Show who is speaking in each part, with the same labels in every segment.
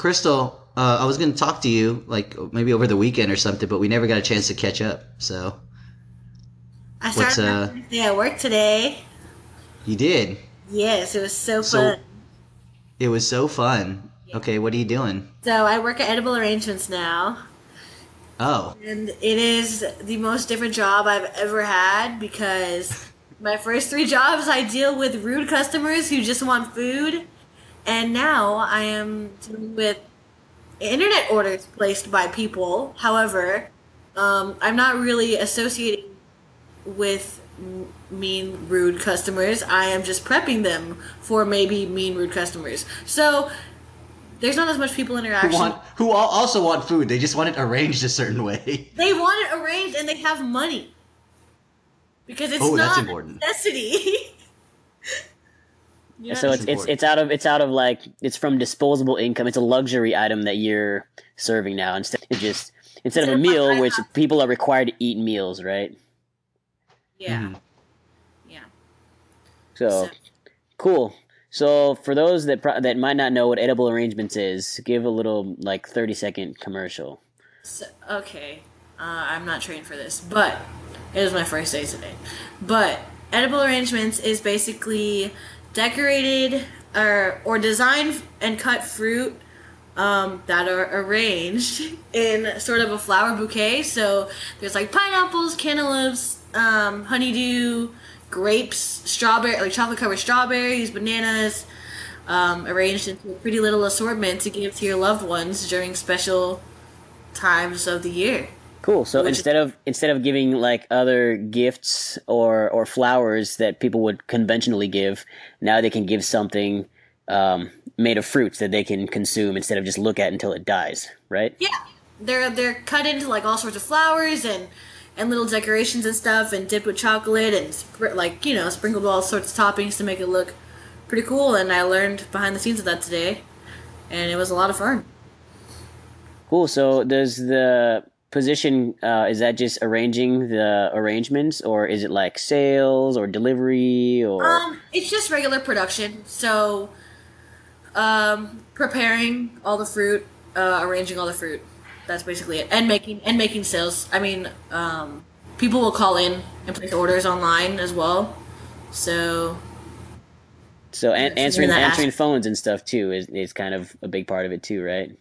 Speaker 1: Crystal, I was going to talk to you like maybe over the weekend or something, but we never got a chance to catch up. So,
Speaker 2: I
Speaker 1: what's
Speaker 2: started my first day at work today.
Speaker 1: you did?
Speaker 2: Yes, it was so fun.
Speaker 1: So it was so fun.
Speaker 2: Yeah.
Speaker 1: Okay, what are you doing?
Speaker 2: So I work at Edible Arrangements now,
Speaker 1: Oh,
Speaker 2: and it is the most different job I've ever had because my first three jobs I deal with rude customers who just want food, and now I am dealing with internet orders placed by people. However, I'm not really associating with mean, rude customers. I am just prepping them for maybe mean, rude customers. So there's not as much people interaction.
Speaker 1: who also want food? They just want it arranged a certain way.
Speaker 2: They want it arranged and they have money because it's
Speaker 1: Oh, that's
Speaker 2: not a
Speaker 1: important.
Speaker 2: necessity.
Speaker 3: So
Speaker 2: Yeah.
Speaker 1: That's
Speaker 3: it's
Speaker 1: important.
Speaker 3: out of like it's from disposable income. It's a luxury item that you're serving now instead of
Speaker 2: Instead
Speaker 3: a
Speaker 2: of like
Speaker 3: meal,
Speaker 2: I
Speaker 3: which
Speaker 2: have,
Speaker 3: people are required to eat meals, right?
Speaker 2: yeah,
Speaker 1: Hmm.
Speaker 2: yeah. So,
Speaker 3: So cool. So for those that might not know what edible arrangements is, give a little like 30-second commercial.
Speaker 2: okay, I'm not trained for this, but it was my first day today. But edible arrangements is basically decorated or designed and cut fruit that are arranged in sort of a flower bouquet. So there's like pineapples, cantaloupes, honeydew, grapes, strawberry, like chocolate covered strawberries, bananas, arranged into a pretty little assortment to give to your loved ones during special times of the year.
Speaker 3: Cool. So
Speaker 2: Which is
Speaker 3: instead of giving like other gifts or flowers that people would conventionally give, now they can give something made of fruits that they can consume instead of just look at until it dies, right?
Speaker 2: yeah, they're cut into like all sorts of flowers and little decorations and stuff, and dipped with chocolate and like sprinkled all sorts of toppings to make it look pretty cool. And I learned behind the scenes of that today, and it was a lot of fun.
Speaker 3: Cool. So does the position is that just arranging the arrangements, or is it like sales or delivery or?
Speaker 2: It's just regular production. So, preparing all the fruit, arranging all the fruit. That's basically it. And making sales. I mean, people will call in and place orders online as well. So
Speaker 3: So
Speaker 2: you're in
Speaker 3: answering
Speaker 2: that
Speaker 3: answering
Speaker 2: aspect.
Speaker 3: phones and stuff too is kind of a big part of it too, right?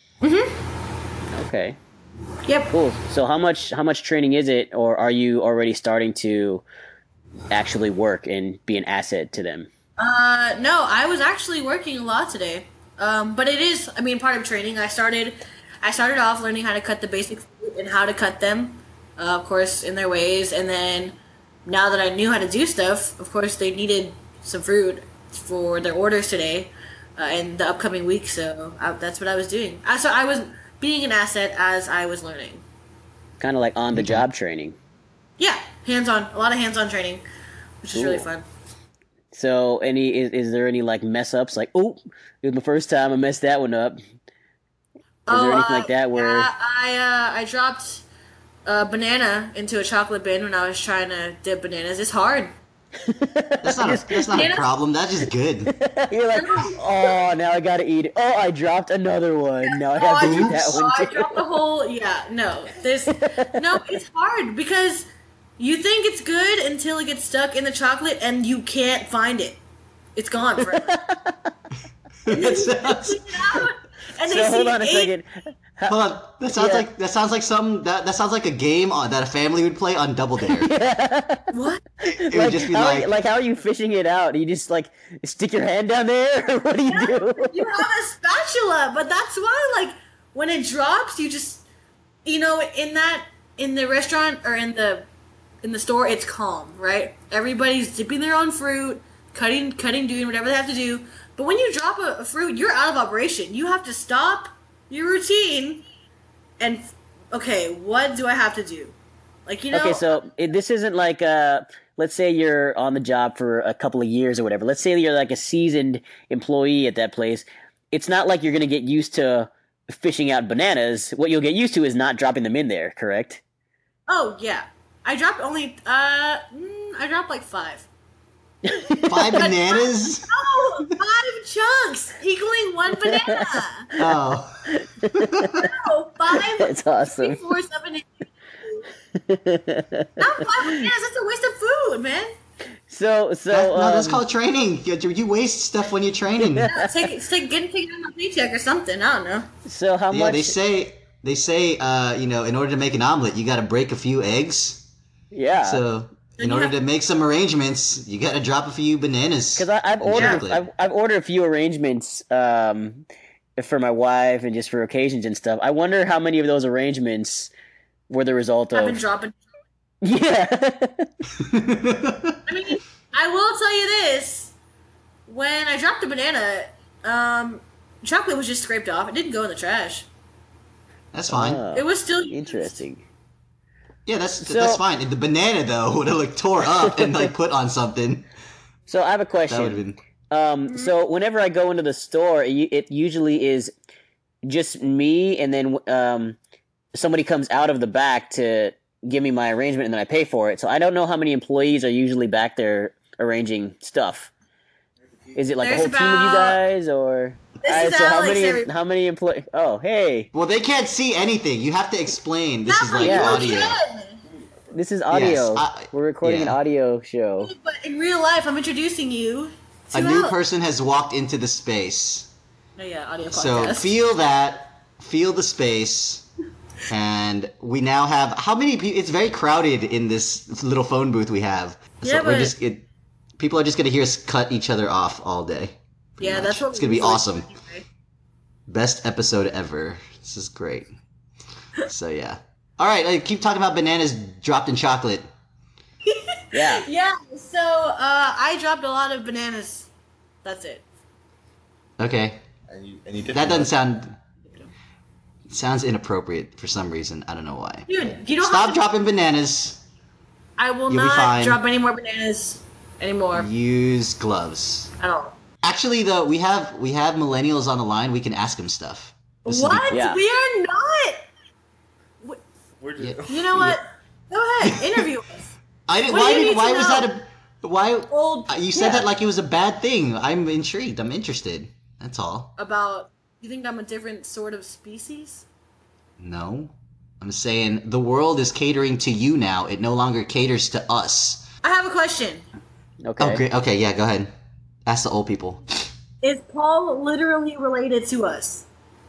Speaker 3: Okay,
Speaker 2: Yep.
Speaker 3: cool. So how much training is it, or are you already starting to actually work and be an asset to them?
Speaker 2: No, I was actually working a lot today. But it is, I mean, part of training. I started off learning how to cut the basic fruit and how to cut them, of course, in their ways. And then now that I knew how to do stuff, of course, they needed some fruit for their orders today and the upcoming week. So that's what I was doing. So I was being an asset as I was learning.
Speaker 3: Kind of like on the
Speaker 1: Okay.
Speaker 3: job training.
Speaker 2: Yeah, hands on, a lot of hands on training, which is really
Speaker 3: Cool.
Speaker 2: fun.
Speaker 3: So is there any like mess ups like, oh, it was my first time I messed that one up? Is there
Speaker 2: Oh,
Speaker 3: anything like that
Speaker 2: yeah,
Speaker 3: where
Speaker 2: I dropped a banana into a chocolate bin when I was trying to dip bananas. It's hard.
Speaker 1: That's not
Speaker 3: just
Speaker 1: a that's not a
Speaker 2: Bananas?
Speaker 1: problem. That's just good.
Speaker 3: you're like,
Speaker 2: No.
Speaker 3: oh, now I gotta eat it. Oh, I dropped another one. Now I have to eat that
Speaker 1: Oops.
Speaker 3: one
Speaker 2: I
Speaker 3: too.
Speaker 2: dropped the whole. Yeah, no. No. It's hard because you think it's good until it gets stuck in the chocolate and you can't find it. It's gone forever. And then
Speaker 1: That
Speaker 2: you have to
Speaker 1: sounds.
Speaker 2: clean it out, and they
Speaker 3: So hold
Speaker 2: see
Speaker 3: on a
Speaker 2: eight.
Speaker 3: second. How,
Speaker 1: Hold on.
Speaker 3: yeah.
Speaker 1: That sounds like some that sounds like a game that a family would play on Double Dare.
Speaker 2: What?
Speaker 1: It would
Speaker 3: Like
Speaker 1: just be
Speaker 3: how are you,
Speaker 1: like,
Speaker 3: like how are you fishing it out? You just like stick your hand down there, or what do you do?
Speaker 2: You have a spatula, but that's why, like, when it drops, you just, in the restaurant or in the store, it's calm, right? Everybody's dipping their own fruit, cutting, doing whatever they have to do. But when you drop a fruit, you're out of operation. You have to stop your routine and, okay, what do I have to do? Like,
Speaker 3: Okay, so this isn't like let's say you're on the job for a couple of years or whatever. Let's say you're like a seasoned employee at that place. It's not like you're gonna get used to fishing out bananas. What you'll get used to is not dropping them in there, correct?
Speaker 2: oh yeah, I dropped like five.
Speaker 1: 5 bananas?
Speaker 2: Oh, 5 chunks equaling 1 banana.
Speaker 1: Oh.
Speaker 2: No, 5,
Speaker 3: That's awesome.
Speaker 2: 3, 4, 7, 8. Not 5 bananas. That's a waste of food, man.
Speaker 3: So
Speaker 1: No, that's called training. You waste stuff when you're training.
Speaker 2: Getting taken on a paycheck or something. I don't know.
Speaker 3: So how
Speaker 1: Yeah,
Speaker 3: much?
Speaker 1: they say in order to make an omelet, you got to break a few eggs.
Speaker 3: Yeah.
Speaker 1: So in
Speaker 2: you
Speaker 1: order
Speaker 2: have-
Speaker 1: to make some arrangements, you got to drop a few bananas.
Speaker 3: Because I've
Speaker 1: and
Speaker 3: ordered
Speaker 1: chocolate.
Speaker 3: I've ordered a few arrangements for my wife and just for occasions and stuff. I wonder how many of those arrangements were the result
Speaker 2: I've been
Speaker 3: of.
Speaker 2: dropping.
Speaker 3: Yeah.
Speaker 2: I mean, I will tell you this: when I dropped the banana, chocolate was just scraped off. It didn't go in the trash.
Speaker 1: That's fine.
Speaker 3: Oh,
Speaker 2: It was still
Speaker 3: interesting.
Speaker 1: Yeah, that's fine. The banana though would have like tore up and like put on something.
Speaker 3: So I have a
Speaker 1: That would have
Speaker 3: question.
Speaker 1: been.
Speaker 3: So whenever I go into the store, it usually is just me, and then somebody comes out of the back to give me my arrangement, and then I pay for it. So I don't know how many employees are usually back there arranging stuff. Is it like
Speaker 2: There's
Speaker 3: a whole team of you
Speaker 2: about-
Speaker 3: guys, or
Speaker 2: This is
Speaker 3: so
Speaker 2: Alex,
Speaker 3: how many employees? Oh, hey,
Speaker 1: Well, they can't see anything. You have to explain. This is like
Speaker 3: Yeah.
Speaker 1: audio.
Speaker 3: this is audio.
Speaker 1: I-
Speaker 3: We're recording an
Speaker 1: yeah.
Speaker 3: audio show.
Speaker 2: But in real life, I'm introducing you to
Speaker 1: A new
Speaker 2: Alex.
Speaker 1: person has walked into the space.
Speaker 2: Oh yeah, audio
Speaker 1: So
Speaker 2: podcast.
Speaker 1: feel the space, and we now have how many people? It's very crowded in this little phone booth we have. So
Speaker 2: Yeah, but-
Speaker 1: people are just gonna hear us cut each other off all day. pretty
Speaker 2: Yeah,
Speaker 1: much.
Speaker 2: that's what
Speaker 1: it's gonna be
Speaker 2: usually
Speaker 1: awesome.
Speaker 2: do anyway.
Speaker 1: Best episode ever. This is great. So yeah. All right, keep talking about bananas dropped in chocolate.
Speaker 3: Yeah.
Speaker 2: Yeah, so I dropped a lot of bananas. That's it.
Speaker 1: Okay,
Speaker 4: And you did
Speaker 1: that doesn't sound. Sounds inappropriate for some reason. I don't know why.
Speaker 2: Dude, you don't
Speaker 1: Stop
Speaker 2: have to,
Speaker 1: dropping bananas.
Speaker 2: I will
Speaker 1: You'll be
Speaker 2: not
Speaker 1: fine.
Speaker 2: drop any more bananas anymore.
Speaker 1: Use gloves.
Speaker 2: I don't.
Speaker 1: Actually, though, we have millennials on the line. We can ask them stuff. This is the-
Speaker 2: What?
Speaker 3: Yeah.
Speaker 2: We are not.
Speaker 4: We're
Speaker 1: Yeah.
Speaker 4: just,
Speaker 2: You know what? Go ahead, interview us.
Speaker 1: I didn't.
Speaker 2: What do you need
Speaker 1: Why
Speaker 2: to
Speaker 1: was
Speaker 2: know?
Speaker 1: that a? Why?
Speaker 2: Old.
Speaker 1: You said
Speaker 2: yeah.
Speaker 1: that like it was a bad thing. I'm intrigued. I'm interested. That's all.
Speaker 2: About. You think I'm a different sort of species?
Speaker 1: No, I'm saying the world is catering to you now. It no longer caters to us.
Speaker 2: I have a question.
Speaker 3: Okay.
Speaker 1: Oh, great. Okay, yeah, go ahead. Ask the old people.
Speaker 2: Is Paul literally related to us?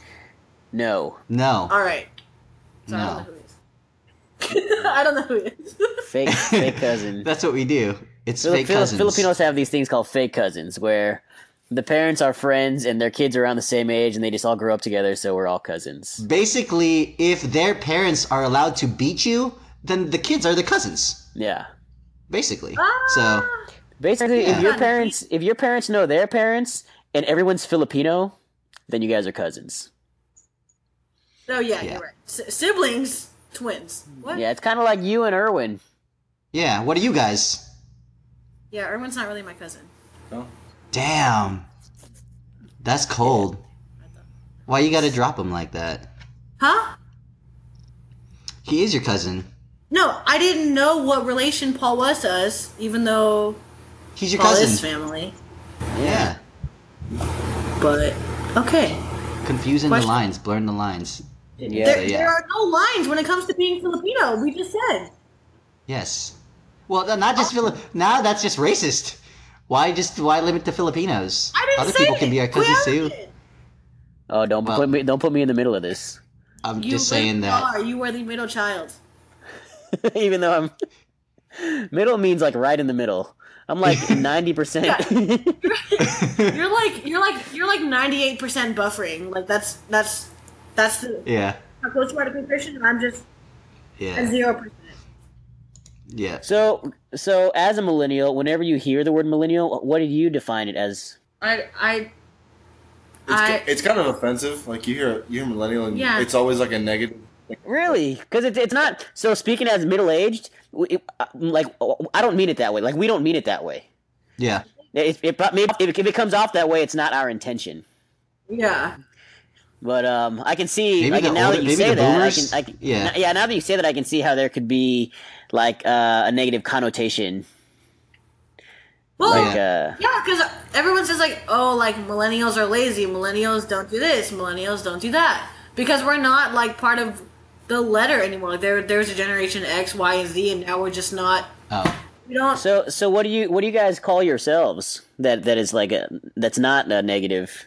Speaker 3: No.
Speaker 1: No.
Speaker 2: All right. So
Speaker 1: No.
Speaker 2: I don't know who he is. I don't know who he is.
Speaker 3: Fake cousin.
Speaker 1: That's what we do. It's fake cousins.
Speaker 3: Filipinos have these things called fake cousins, where the parents are friends and their kids are around the same age, and they just all grew up together, so we're all cousins.
Speaker 1: Basically, if their parents are allowed to beat you, then the kids are the cousins.
Speaker 3: Yeah.
Speaker 1: Basically.
Speaker 2: Ah.
Speaker 1: So
Speaker 3: Basically,
Speaker 1: Yeah.
Speaker 3: if your parents know their parents and everyone's Filipino, then you guys are cousins.
Speaker 2: Oh yeah,
Speaker 1: Yeah.
Speaker 2: you're right. Siblings, twins. What?
Speaker 3: Yeah, it's kind of like you and Erwin.
Speaker 1: yeah, what are you guys?
Speaker 2: Yeah, Erwin's not really my cousin.
Speaker 4: no.
Speaker 1: Damn. That's cold. Why you gotta drop him like that?
Speaker 2: Huh?
Speaker 1: He is your cousin.
Speaker 2: No, I didn't know what relation Paul was to us, even though
Speaker 1: He's your
Speaker 2: Paul
Speaker 1: cousin.
Speaker 2: is family.
Speaker 1: Yeah.
Speaker 2: But okay,
Speaker 1: Confusing
Speaker 2: Question.
Speaker 1: the lines, blurring the lines.
Speaker 3: Yeah.
Speaker 2: there,
Speaker 1: yeah.
Speaker 2: there are no lines when it comes to being Filipino. We just said.
Speaker 1: Yes. Well, not just Now that's just racist. Why limit to Filipinos?
Speaker 2: I didn't
Speaker 1: Other
Speaker 2: say
Speaker 1: people
Speaker 2: it.
Speaker 1: can be our cousins too.
Speaker 2: Whoever did.
Speaker 3: Oh,
Speaker 1: Well-
Speaker 3: don't put me in the middle of this.
Speaker 1: I'm
Speaker 2: You
Speaker 1: just saying
Speaker 2: really
Speaker 1: that.
Speaker 2: are. You are the middle child.
Speaker 3: Even though I'm middle means like right in the middle. I'm like 90%.
Speaker 2: You're like 98% buffering. Like that's the
Speaker 1: Yeah.
Speaker 2: how close you are to concussion, and I'm just at
Speaker 1: Yeah.
Speaker 2: 0%.
Speaker 1: Yeah.
Speaker 3: So as a millennial, whenever you hear the word millennial, what do you define it as?
Speaker 4: It's kind of offensive. Like you hear millennial, and
Speaker 2: Yeah.
Speaker 4: it's always like a negative.
Speaker 3: Really? Because it's not. So speaking as middle aged, like I don't mean it that way. Like we don't mean it that way.
Speaker 1: Yeah.
Speaker 3: Maybe if it comes off that way, it's not our intention.
Speaker 2: Yeah.
Speaker 3: But I can see
Speaker 1: Maybe
Speaker 3: like
Speaker 1: the
Speaker 3: now
Speaker 1: older-
Speaker 3: that you
Speaker 1: maybe
Speaker 3: say
Speaker 1: the
Speaker 3: that,
Speaker 1: boomers?
Speaker 3: I can
Speaker 1: Yeah.
Speaker 3: Now that you say that, I can see how there could be like a negative connotation.
Speaker 2: Well,
Speaker 3: Like,
Speaker 2: yeah, because everyone says like, oh, like millennials are lazy. Millennials don't do this. Millennials don't do that. Because we're not like part of the letter anymore. Like there's a generation X, Y, and Z, and now we're just not.
Speaker 1: Oh.
Speaker 2: We don't.
Speaker 3: so what do you guys call yourselves? That is like that's not a negative.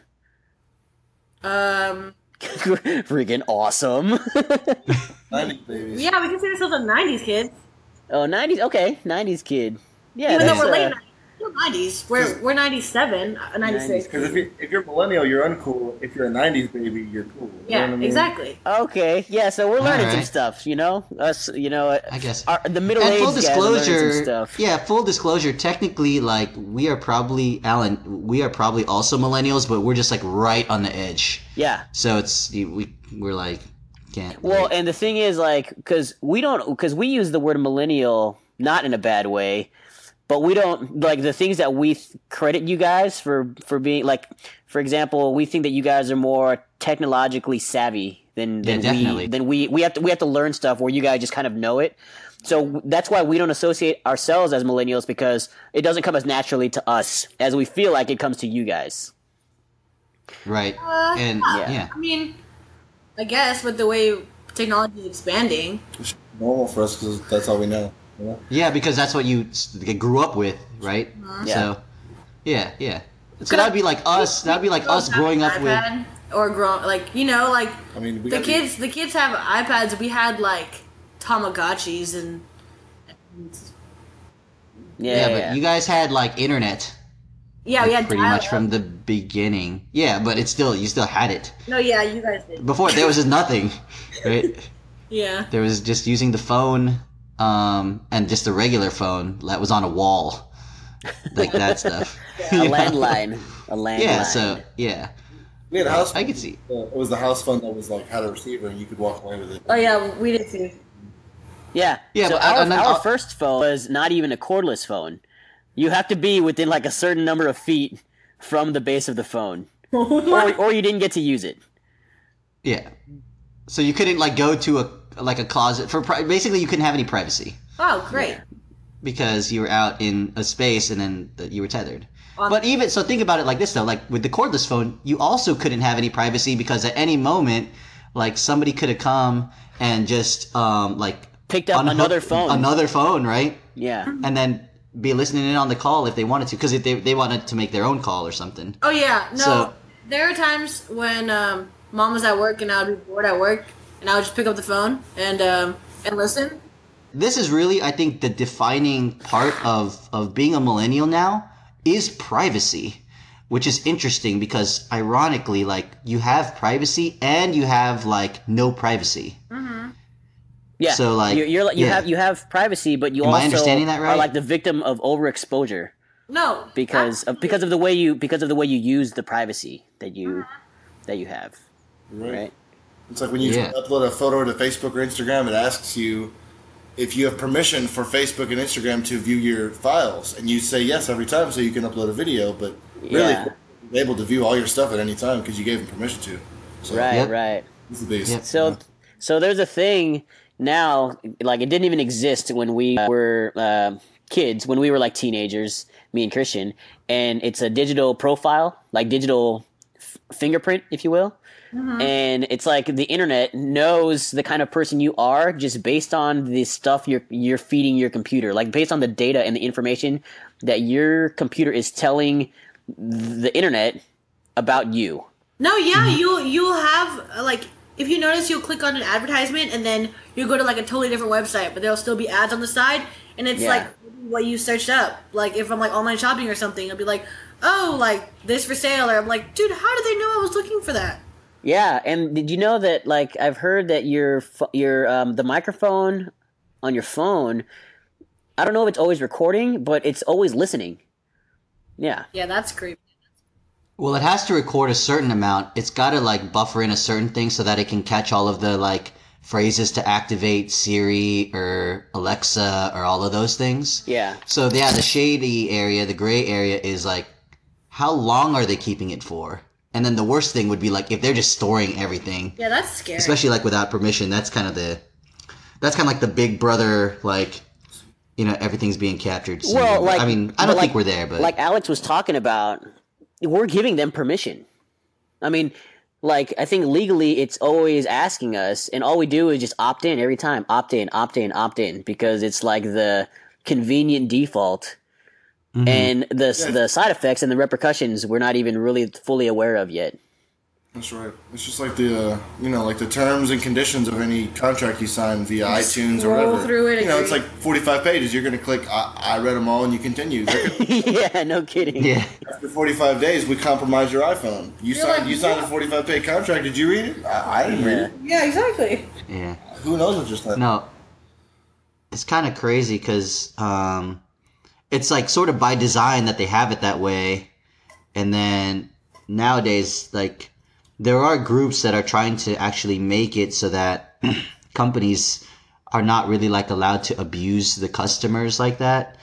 Speaker 3: Freaking awesome.
Speaker 4: 90s babies.
Speaker 2: Yeah, we consider ourselves a '90s kid.
Speaker 3: Oh, 90s. Okay, 90s kid. Yeah,
Speaker 2: Even though
Speaker 3: that's,
Speaker 2: we're late '90s, we're '97, '96.
Speaker 4: Because if you're millennial, you're uncool. If you're a 90s baby, you're cool. You know
Speaker 2: Yeah,
Speaker 4: what I mean?
Speaker 2: exactly.
Speaker 3: Okay, yeah. So we're learning some
Speaker 1: Alright.
Speaker 3: stuff. Us.
Speaker 1: I guess.
Speaker 3: The middle
Speaker 1: And
Speaker 3: aged
Speaker 1: full
Speaker 3: guys are learning some
Speaker 1: disclosure,
Speaker 3: stuff.
Speaker 1: yeah, full disclosure. Technically, like we are probably Alan. We are probably also millennials, but we're just like right on the edge.
Speaker 3: Yeah.
Speaker 1: So we're like can't.
Speaker 3: Well,
Speaker 1: like,
Speaker 3: and the thing is, like, because we use the word millennial not in a bad way, but we don't like the things that we credit you guys for being like. For example, we think that you guys are more technologically savvy than
Speaker 1: definitely.
Speaker 3: we have to learn stuff where you guys just kind of know it. So that's why we don't associate ourselves as millennials, because it doesn't come as naturally to us as we feel like it comes to you guys.
Speaker 1: right. And yeah.
Speaker 2: I mean, I guess with the way technology is expanding.
Speaker 4: It's normal for us because that's all we know. You know?
Speaker 1: Yeah, because that's what you grew up with, right?
Speaker 3: Yeah.
Speaker 1: So, yeah. So that'd be like us. That'd be like us growing up with.
Speaker 2: iPad or like like
Speaker 4: I mean, we
Speaker 2: the
Speaker 4: got
Speaker 2: kids have iPads. We had like Tamagotchis and
Speaker 1: Yeah, but you guys had like internet.
Speaker 2: yeah, we had
Speaker 1: pretty much
Speaker 2: dial-up.
Speaker 1: from the beginning. Yeah, but you still had it.
Speaker 2: No, yeah, you guys did.
Speaker 1: Before there was just nothing, right?
Speaker 2: Yeah.
Speaker 1: There was just using the phone, and just a regular phone that was on a wall, like that stuff.
Speaker 3: A
Speaker 1: You know?
Speaker 3: landline. A landline.
Speaker 1: Yeah. So yeah,
Speaker 4: we had a house.
Speaker 1: I could see.
Speaker 4: It was the house phone that was like had a receiver and you could walk away with it.
Speaker 2: Oh yeah, we did too.
Speaker 3: Yeah.
Speaker 1: Yeah,
Speaker 3: So
Speaker 1: but
Speaker 3: our first phone was not even a cordless phone. You have to be within like a certain number of feet from the base of the phone, or you didn't get to use it.
Speaker 1: Yeah. So you couldn't like go to a closet for basically you couldn't have any privacy
Speaker 2: Oh, great.
Speaker 1: because you were out in a space and then you were tethered. But even so, think about it like this though. Like with the cordless phone, you also couldn't have any privacy because at any moment, like somebody could have come and just like
Speaker 3: Picked up
Speaker 1: unhook
Speaker 3: another phone.
Speaker 1: right?
Speaker 3: Yeah.
Speaker 1: And then be listening in on the call if they wanted to, because if they wanted to make their own call or something.
Speaker 2: Oh yeah, no.
Speaker 1: So-
Speaker 2: there are times when mom was at work and I would be bored at work, and I would just pick up the phone and listen.
Speaker 1: This is really, I think, the defining part of being a millennial now is privacy, which is interesting because ironically, like you have privacy and you have like no privacy.
Speaker 3: Yeah.
Speaker 1: So, like,
Speaker 3: you have privacy, but you
Speaker 1: Am I
Speaker 3: also
Speaker 1: understanding that right?
Speaker 3: are like the victim of overexposure
Speaker 2: No,
Speaker 3: because of the way you use the privacy that you have. Right.
Speaker 4: It's like when you
Speaker 1: Yeah.
Speaker 4: upload a photo to Facebook or Instagram, it asks you if you have permission for Facebook and Instagram to view your files, and you say yes every time, so you can upload a video. But really,
Speaker 3: Yeah.
Speaker 4: you're able to view all your stuff at any time because you gave them permission to. So
Speaker 3: Right.
Speaker 1: Yep.
Speaker 3: Right.
Speaker 4: it's the biggest.
Speaker 1: Yep.
Speaker 3: So there's a thing now, like it didn't even exist when we were kids, when we were like teenagers, me and Christian, and it's a digital profile, like digital fingerprint, if you will. And it's like the internet knows the kind of person you are just based on the stuff you're feeding your computer, like based on the data and the information that your computer is telling the internet about you.
Speaker 2: No, yeah, you'll have like if you notice, you'll click on an advertisement and then you go to like a totally different website, but there'll still be ads on the side, and it's
Speaker 3: Yeah.
Speaker 2: like what you searched up. Like if I'm like online shopping or something, it'll be like, oh, like this for sale, or I'm like, dude, how did they know I was looking for that?
Speaker 3: Yeah, and did you know that? Like, I've heard that your the microphone on your phone, I don't know if it's always recording, but it's always listening. Yeah.
Speaker 2: Yeah, that's creepy.
Speaker 1: Well, it has to record a certain amount. It's got to like buffer in a certain thing so that it can catch all of the like phrases to activate Siri or Alexa or all of those things.
Speaker 3: Yeah.
Speaker 1: So yeah, the shady area, the gray area is like, how long are they keeping it for? And then the worst thing would be like if they're just storing everything,
Speaker 2: Yeah, that's scary.
Speaker 1: especially like without permission. That's kind of like the big brother like everything's being captured. So,
Speaker 3: Well, like,
Speaker 1: I mean, I don't think we're there, but
Speaker 3: like Alex was talking about, we're giving them permission. I mean, like, I think legally it's always asking us, and all we do is just opt in every time. Opt in, opt in, opt in, because it's like the convenient default. And the side effects and the repercussions we're not even really fully aware of yet.
Speaker 4: That's right. It's just like the like the terms and conditions of any contract you sign via iTunes or whatever.
Speaker 2: Through it,
Speaker 4: it's like 45 pages. You're going to click I read them all and you continue.
Speaker 3: Yeah, no kidding.
Speaker 1: yeah,
Speaker 4: After 45 days, we compromise your iPhone. You signed a 45-page contract. Did you read it? I didn't read it.
Speaker 2: Yeah, exactly.
Speaker 1: yeah.
Speaker 4: Who knows what just happened?
Speaker 1: No, it's kind of crazy because it's like sort of by design that they have it that way, and then nowadays, like, there are groups that are trying to actually make it so that companies are not really like allowed to abuse the customers like that.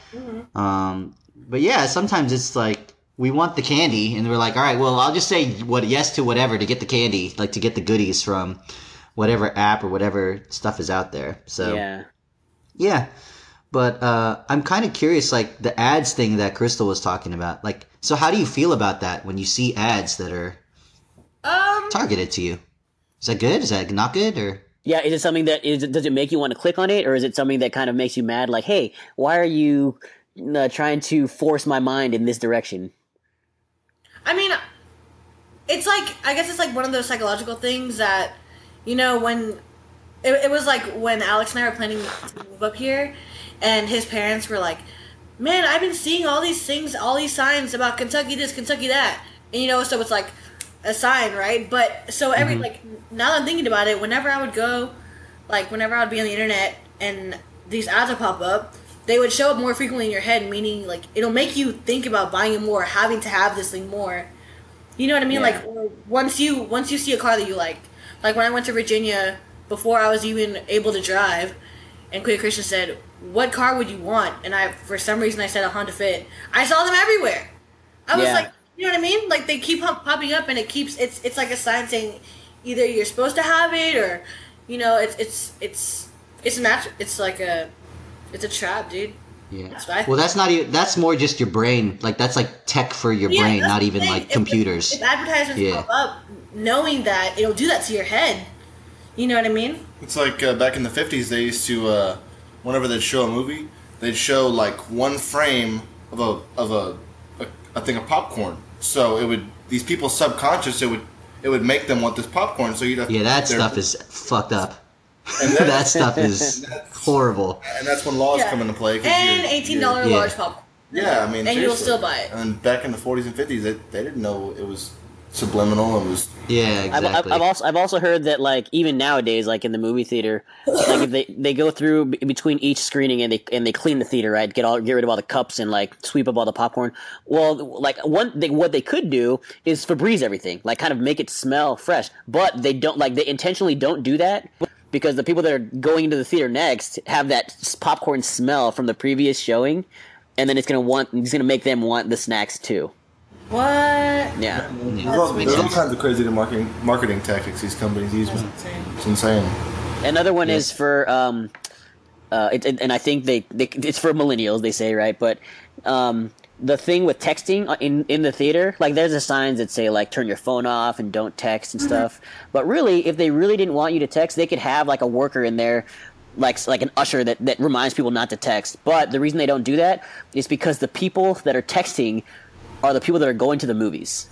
Speaker 1: But yeah, sometimes it's like we want the candy, and we're like, all right, well, I'll just say yes to whatever to get the candy, like to get the goodies from whatever app or whatever stuff is out there. So yeah. But I'm kind of curious, like the ads thing that Crystal was talking about. Like, so how do you feel about that when you see ads that are targeted to you? Is that good? Is that not good? Or
Speaker 3: yeah, is it something that does it make you want to click on it, or is it something that kind of makes you mad? Like, hey, why are you trying to force my mind in this direction?
Speaker 2: I mean, it's like, I guess it's like one of those psychological things that, when it was like when Alex and I were planning to move up here, and his parents were like, man, I've been seeing all these things, all these signs about Kentucky this, Kentucky that. And, so it's like a sign, right? But so like, now that I'm thinking about it, whenever I would go, like, whenever I would be on the internet and these ads would pop up, they would show up more frequently in your head, meaning, like, it'll make you think about buying it more, having to have this thing more. You know what I mean?
Speaker 3: Yeah.
Speaker 2: Like, once you see a car that you like when I went to Virginia, before I was even able to drive, and Queer Christian said, what car would you want? And for some reason, I said a Honda Fit. I saw them everywhere. I was like, you know what I mean? Like, they keep popping up, and it's like a sign saying either you're supposed to have it, or, it's a trap, dude.
Speaker 1: yeah.
Speaker 2: That's what I think.
Speaker 1: Well, that's not even. That's more just your brain. Like, that's like tech for your brain,
Speaker 2: that's
Speaker 1: not
Speaker 2: the
Speaker 1: even
Speaker 2: thing.
Speaker 1: like computers.
Speaker 2: If advertisements pop up, knowing that it'll do that to your head, you know what I mean?
Speaker 4: It's like back in the 50s, they used to, whenever they'd show a movie, they'd show like one frame of a thing of popcorn. So these people's subconscious, it would make them want this popcorn. So you'd have
Speaker 1: that stuff is fucked up.
Speaker 4: And
Speaker 1: that stuff is horrible.
Speaker 4: And that's when laws come into play.
Speaker 2: And $18 large popcorn.
Speaker 4: Yeah, I mean,
Speaker 2: and you'll
Speaker 4: seriously.
Speaker 2: still buy it.
Speaker 4: And back in the 40s and 50s, they didn't know it was subliminal. It was
Speaker 1: exactly.
Speaker 3: I've also heard that, like, even nowadays, like in the movie theater, like if they go through between each screening and they clean the theater, right, get rid of all the cups and like sweep up all the popcorn. Well, like what they could do is Febreze everything, like kind of make it smell fresh, but they don't, like, they intentionally don't do that because the people that are going into the theater next have that popcorn smell from the previous showing, and then it's gonna make them want the snacks too.
Speaker 2: What?
Speaker 3: Yeah.
Speaker 4: There's all kinds of crazy marketing tactics these companies use. It's insane.
Speaker 3: Another one is for and I think it's for millennials, they say, right? But the thing with texting in the theater, like, there's the signs that say, like, turn your phone off and don't text and stuff. But really, if they really didn't want you to text, they could have like a worker in there, like an usher that reminds people not to text. But the reason they don't do that is because the people that are texting are the people that are going to the movies.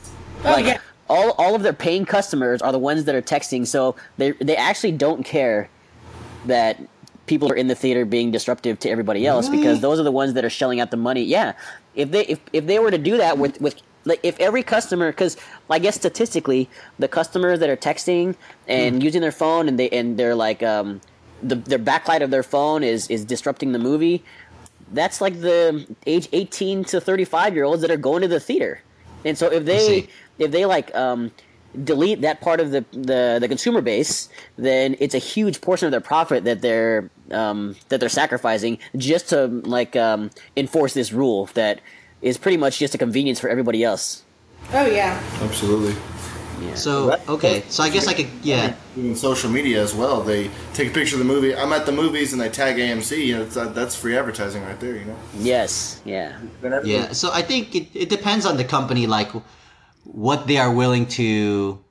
Speaker 3: All of their paying customers are the ones that are texting, so they actually don't care that people are in the theater being disruptive to everybody else, because those are the ones that are shelling out the money. Yeah, if they were to do that with like, if every customer, because I guess statistically the customers that are texting and using their phone and they're like their backlight of their phone is disrupting the movie. That's like the age 18 to 35-year-olds that are going to the theater. And so if they like delete that part of the consumer base, then it's a huge portion of their profit that they're sacrificing just to like enforce this rule that is pretty much just a convenience for everybody else.
Speaker 2: Oh yeah.
Speaker 4: Absolutely.
Speaker 3: Yeah.
Speaker 1: So okay, so I guess I could
Speaker 4: Doing social media as well. They take a picture of the movie. I'm at the movies, and they tag AMC. You know, that's free advertising right there. You know.
Speaker 3: Yes. Yeah.
Speaker 1: Yeah, so I think it depends on the company, like what they are willing to,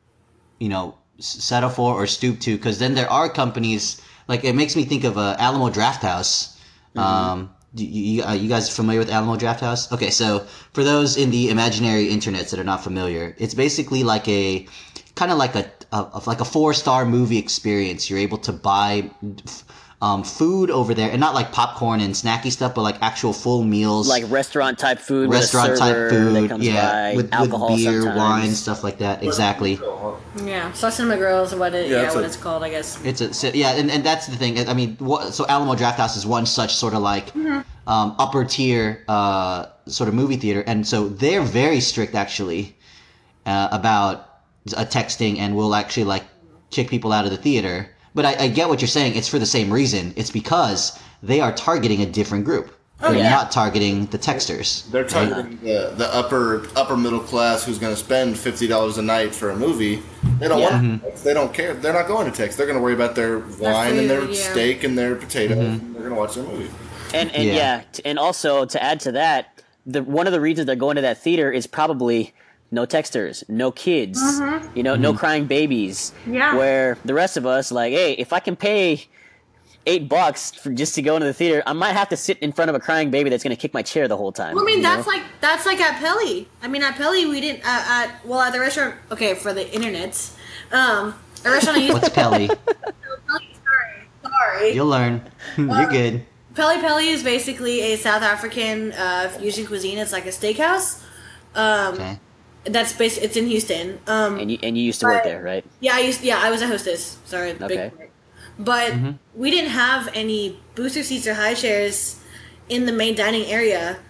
Speaker 1: settle for or stoop to. Because then there are companies like it makes me think of Alamo Drafthouse. You guys familiar with Alamo Drafthouse? Okay, so for those in the imaginary internets that are not familiar, it's basically like a kind of like a 4-star movie experience. You're able to buy food over there, and not like popcorn and snacky stuff, but like actual full meals,
Speaker 3: Like restaurant type food.
Speaker 1: restaurant
Speaker 3: with a server
Speaker 1: type food,
Speaker 3: that comes by,
Speaker 1: with
Speaker 3: alcohol
Speaker 1: beer,
Speaker 3: sometimes.
Speaker 1: wine, stuff like that. Exactly.
Speaker 2: Yeah, so Cinema Grill is what
Speaker 4: it's
Speaker 2: it's called, I guess.
Speaker 1: And that's the thing. I mean, so Alamo Drafthouse is one such sort of like upper tier sort of movie theater, and so they're very strict actually about texting, and will actually like kick people out of the theater. But I get what you're saying. It's for the same reason. It's because they are targeting a different group. They're not targeting the texters.
Speaker 4: They're targeting the upper middle class who's going to spend $50 a night for a movie. They don't want to. They don't care. They're not going to text. They're going to worry about their wine and their steak and their potatoes. And they're going to watch their movie.
Speaker 3: And also to add to that, one of the reasons they're going to that theater is probably no texters, no kids, no crying babies.
Speaker 2: Yeah.
Speaker 3: Where the rest of us, like, hey, if I can pay $8 for just to go into the theater, I might have to sit in front of a crying baby that's going to kick my chair the whole time.
Speaker 2: Well, I mean, that's like at Pelly. I mean, at Pelly, we didn't at the restaurant. Okay, for the internets, a restaurant I used.
Speaker 1: What's Pelly?
Speaker 2: Sorry.
Speaker 1: You'll learn. You're good.
Speaker 2: Pelly is basically a South African fusion cuisine. It's like a steakhouse.
Speaker 1: Okay.
Speaker 2: It's in Houston.
Speaker 3: And you used to work there, right?
Speaker 2: Yeah, I was a hostess. Sorry,
Speaker 3: Okay.
Speaker 2: But we didn't have any booster seats or high chairs in the main dining area.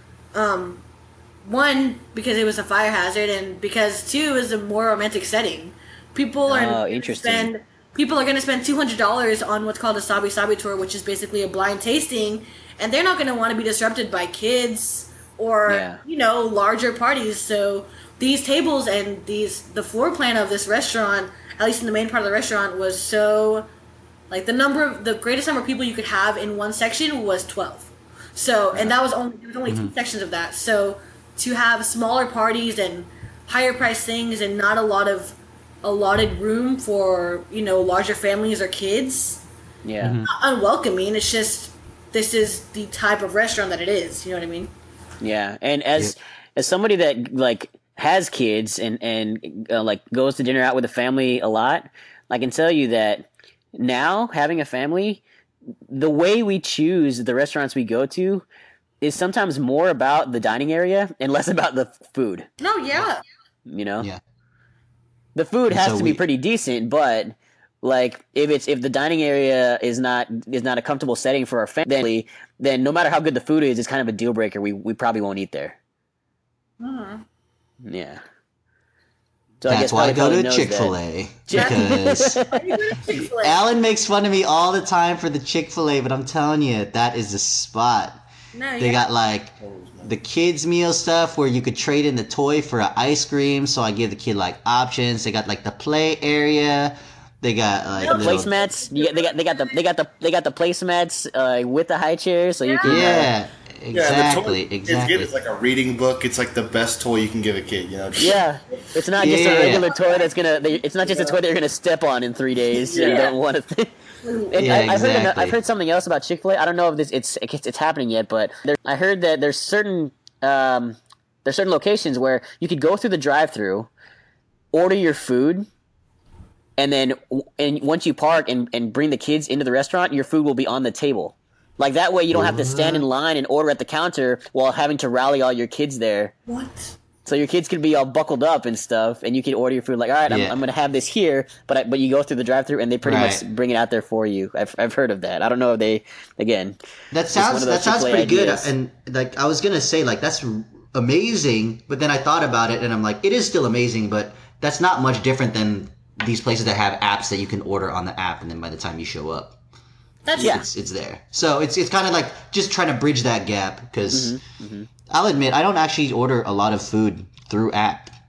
Speaker 2: One, because it was a fire hazard, and because two, it was a more romantic setting. People are going to spend $200 on what's called a Sabi Sabi tour, which is basically a blind tasting, and they're not going to want to be disrupted by kids or larger parties. So these tables and the floor plan of this restaurant, at least in the main part of the restaurant, was so like the greatest number of people you could have in one section was 12. So and there was only two sections of that. So to have smaller parties and higher priced things and not a lot of allotted room for larger families or kids, not unwelcoming. It's just this is the type of restaurant that it is. You know what I mean?
Speaker 3: Yeah, and as somebody that like has kids and like goes to dinner out with the family a lot, I can tell you that now having a family, the way we choose the restaurants we go to is sometimes more about the dining area and less about the food.
Speaker 2: No, yeah.
Speaker 1: Yeah.
Speaker 3: The food has to be pretty decent, but like if the dining area is not a comfortable setting for our family, then no matter how good the food is, it's kind of a deal breaker. We probably won't eat there. Yeah. So
Speaker 1: that's why I go to Chick-fil-A. Because Alan makes fun of me all the time for the Chick-fil-A, but I'm telling you, that is the spot. They got like the kids meal stuff where you could trade in the toy for an ice cream, so I give the kid like options. They got like the play area. They got like
Speaker 3: the placemats. They got the placemats with the high chairs, so you can
Speaker 1: exactly.
Speaker 4: It's like a reading book. It's like the best toy you can give a kid.
Speaker 3: It's not just a regular toy that's gonna. It's not just a toy that you're gonna step on in 3 days. You don't want to. I've heard something else about Chick-fil-A. I don't know if it's happening yet, but I heard that there's certain locations where you could go through the drive-thru, order your food, and once you park and bring the kids into the restaurant, your food will be on the table. Like that way, you don't have to stand in line and order at the counter while having to rally all your kids there.
Speaker 2: What?
Speaker 3: So your kids could be all buckled up and stuff, and you can order your food like, all right, I'm going to have this here, but you go through the drive-thru and they pretty much bring it out there for you. I've heard of that. I don't know if they
Speaker 1: that sounds pretty good. And like I was gonna say like that's amazing, but then I thought about it and I'm like it is still amazing, but that's not much different than these places that have apps that you can order on the app, and then by the time you show up, it's there. So it's kind of like just trying to bridge that gap because I'll admit I don't actually order a lot of food through app.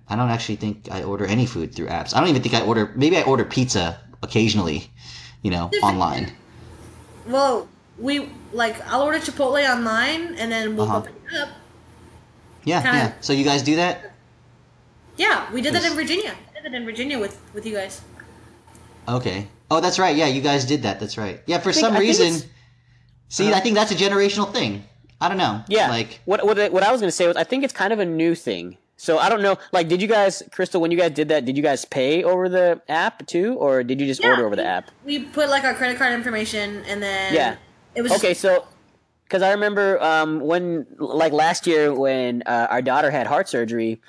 Speaker 1: I don't actually think I order any food through apps. I don't even think I order. Maybe I order pizza occasionally, online.
Speaker 2: Well, I'll order Chipotle online, and then we'll go pick it up.
Speaker 1: Yeah,
Speaker 2: Kinda-
Speaker 1: yeah. So you guys do that?
Speaker 2: Yeah, we did that in Virginia. I did that in Virginia with you guys.
Speaker 1: Okay. Oh, that's right. Yeah, you guys did that. That's right. Yeah, for
Speaker 3: I think
Speaker 1: some reason.
Speaker 3: it's-
Speaker 1: See, I think that's a generational thing. I don't know.
Speaker 3: Yeah.
Speaker 1: Like,
Speaker 3: what I was gonna say was I think it's kind of a new thing. So I don't know. Like, did you guys, Crystal, when you guys did that, did you guys pay over the app too, or did you just order over the app?
Speaker 2: We put like our credit card information, and then
Speaker 3: Yeah.
Speaker 2: it was
Speaker 3: Okay, so because I remember when, like last year, when our daughter had heart surgery,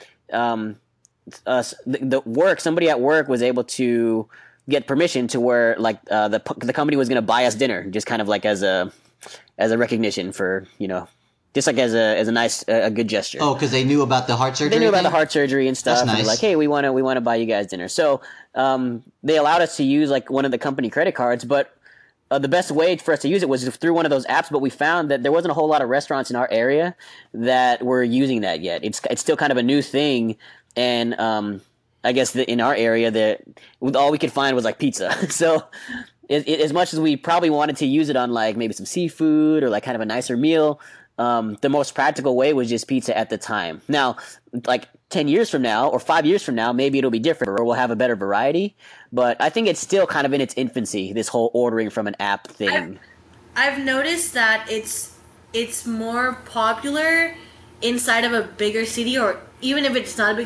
Speaker 3: the work, somebody at work was able to get permission to where like the company was going to buy us dinner, just kind of like as a recognition for just like as a nice a good gesture.
Speaker 1: oh, because they knew about the heart surgery.
Speaker 3: They knew about the
Speaker 1: thing?
Speaker 3: heart surgery and stuff.
Speaker 1: That's
Speaker 3: And they're
Speaker 1: nice.
Speaker 3: like, hey, we want to buy you guys dinner. So they allowed us to use like one of the company credit cards, but the best way for us to use it was through one of those apps. But we found that there wasn't a whole lot of restaurants in our area that were using that yet. It's still kind of a new thing, and I guess in our area that all we could find was like pizza. So as much as we probably wanted to use it on like maybe some seafood or like kind of a nicer meal, the most practical way was just pizza at the time. Now, like 10 years from now or 5 years from now, maybe it'll be different or we'll have a better variety. But I think it's still kind of in its infancy, this whole ordering from an app thing.
Speaker 2: I've noticed that it's more popular inside of a bigger city, or even if it's not a big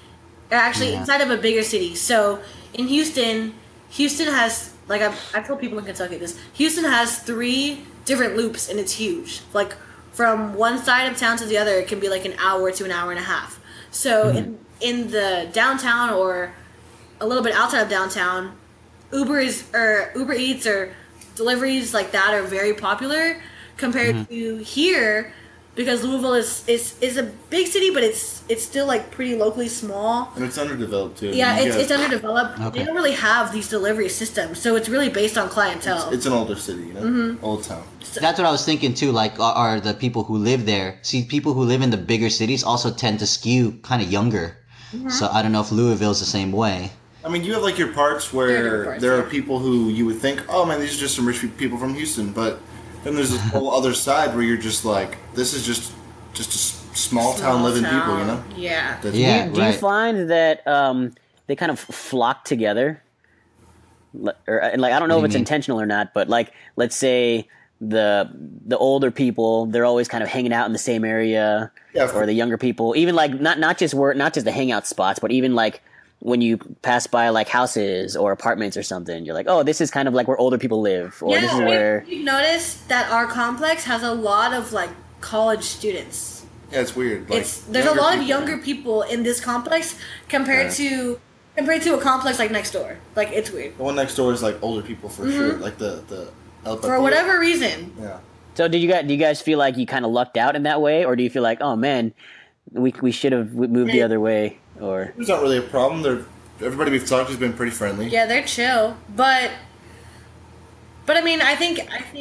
Speaker 2: inside of a bigger city. So in Houston has like I've told people in Kentucky this. Houston has 3 different loops, and it's huge. Like from one side of town to the other, it can be like an hour to an hour and a half. So in the downtown or a little bit outside of downtown, Uber Eats or deliveries like that are very popular compared to here, because Louisville is a big city, but it's still like pretty locally small.
Speaker 4: And it's underdeveloped too.
Speaker 2: Yeah,
Speaker 4: You
Speaker 2: it's
Speaker 4: guys-
Speaker 2: underdeveloped.
Speaker 1: Okay.
Speaker 2: They don't really have these delivery systems, so it's really based on clientele.
Speaker 4: It's an older city, old town.
Speaker 1: That's what I was thinking too. Like, are the people who live there? See, people who live in the bigger cities also tend to skew kind of younger. So I don't know if Louisville's the same way.
Speaker 4: I mean, you have like your parts
Speaker 2: There are
Speaker 4: where
Speaker 2: different parts,
Speaker 4: there are
Speaker 2: yeah.
Speaker 4: people who you would think, oh man, these are just some rich people from Houston, but then there's this whole other side where you're just like, this is just a small town living people,
Speaker 2: Yeah.
Speaker 4: That's-
Speaker 1: Yeah.
Speaker 3: Do you
Speaker 1: right.
Speaker 3: find that they kind of flock together? And like I don't know
Speaker 1: What do
Speaker 3: if it's
Speaker 1: you mean?
Speaker 3: intentional or not, but like let's say the older people, they're always kind of hanging out in the same area,
Speaker 4: Yeah, of
Speaker 3: or
Speaker 4: course.
Speaker 3: the younger people, even like not just the hangout spots, but even like when you pass by like houses or apartments or something, you're like, oh, this is kind of like where older people live, or this is where.
Speaker 2: You've noticed that our complex has a lot of like college students.
Speaker 4: Yeah, it's weird. Like,
Speaker 2: There's a lot of
Speaker 4: people.
Speaker 2: younger people in this complex compared to a complex like next door. Like, it's weird.
Speaker 4: The one next door is like older people for sure. Like the
Speaker 2: For whatever reason.
Speaker 4: Yeah.
Speaker 3: So do you guys feel like you kind of lucked out in that way, or do you feel like, oh man, we should have moved the other way, or?
Speaker 4: There's not really a problem. Everybody we've talked to has been pretty friendly.
Speaker 2: Yeah, they're chill. But I mean, I think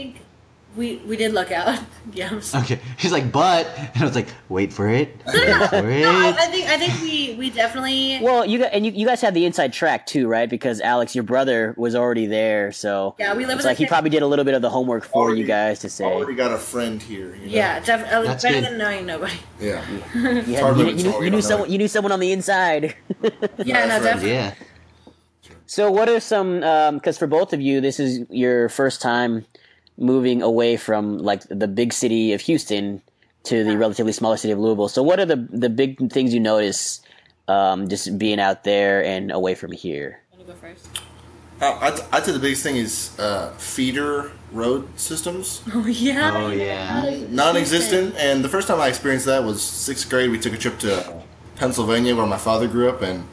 Speaker 2: we did luck out. Yeah. I'm sorry.
Speaker 1: Okay. He's like, but, and I was like, wait for it. Wait for
Speaker 2: No,
Speaker 1: it.
Speaker 2: I think we definitely.
Speaker 3: Well, you guys had the inside track too, right? Because Alex, your brother, was already there, so
Speaker 2: Yeah, we live
Speaker 3: it's
Speaker 2: in
Speaker 3: like
Speaker 2: the
Speaker 3: he probably did a little bit of the homework for
Speaker 4: Already-
Speaker 3: you guys to say.
Speaker 4: Already got a friend here.
Speaker 2: Yeah, definitely
Speaker 1: That's
Speaker 2: better
Speaker 1: good.
Speaker 2: than knowing nobody.
Speaker 4: Yeah.
Speaker 3: You,
Speaker 4: hard
Speaker 3: had,
Speaker 4: when it's all
Speaker 3: you
Speaker 4: you
Speaker 3: knew
Speaker 4: don't know.
Speaker 3: you knew someone on the inside.
Speaker 2: Yeah, no,
Speaker 4: friends.
Speaker 2: definitely.
Speaker 1: Yeah.
Speaker 3: So what are some? Because for both of you, this is your first time moving away from like the big city of Houston to the relatively smaller city of Louisville. So what are the big things you notice just being out there and away from here?
Speaker 2: Want to go first?
Speaker 4: I'd say the biggest thing is feeder road systems.
Speaker 2: Oh yeah.
Speaker 1: Oh, yeah.
Speaker 4: Non-existent, and the first time I experienced that was 6th grade. We took a trip to Pennsylvania, where my father grew up, and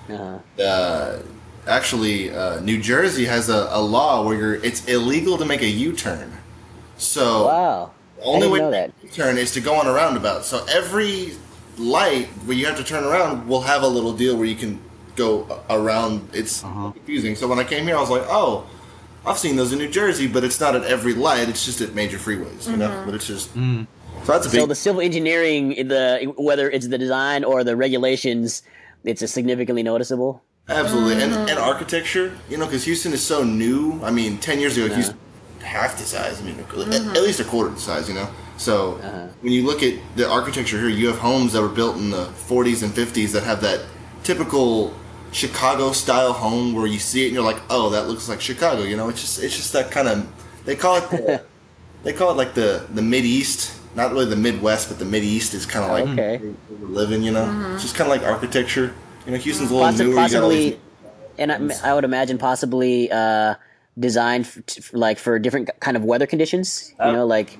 Speaker 4: actually, New Jersey has a law where it's illegal to make a U-turn. So
Speaker 3: Wow,
Speaker 4: the only
Speaker 3: I
Speaker 4: way
Speaker 3: didn't
Speaker 4: to
Speaker 3: know
Speaker 4: make a U-turn is to go on a roundabout. So every light where you have to turn around will have a little deal where you can go around. It's confusing. So when I came here, I was like, oh, I've seen those in New Jersey, but it's not at every light. It's just at major freeways, you know. But it's just so that's a big.
Speaker 3: So the civil engineering, whether it's the design or the regulations, it's a significantly noticeable.
Speaker 4: Absolutely, and architecture, because Houston is so new. I mean, 10 years ago, Houston half the size. I mean, at least a quarter the size. So when you look at the architecture here, you have homes that were built in the 40s and 50s that have that typical Chicago style home where you see it and you're like, oh, that looks like Chicago. It's just that kind of, they call it like the Mid East. Not really the Midwest, but the Mid East is kind of like where we're living. It's just kind of like architecture. Houston's a little newer.
Speaker 3: Possibly, and I would imagine possibly designed for different kind of weather conditions. Like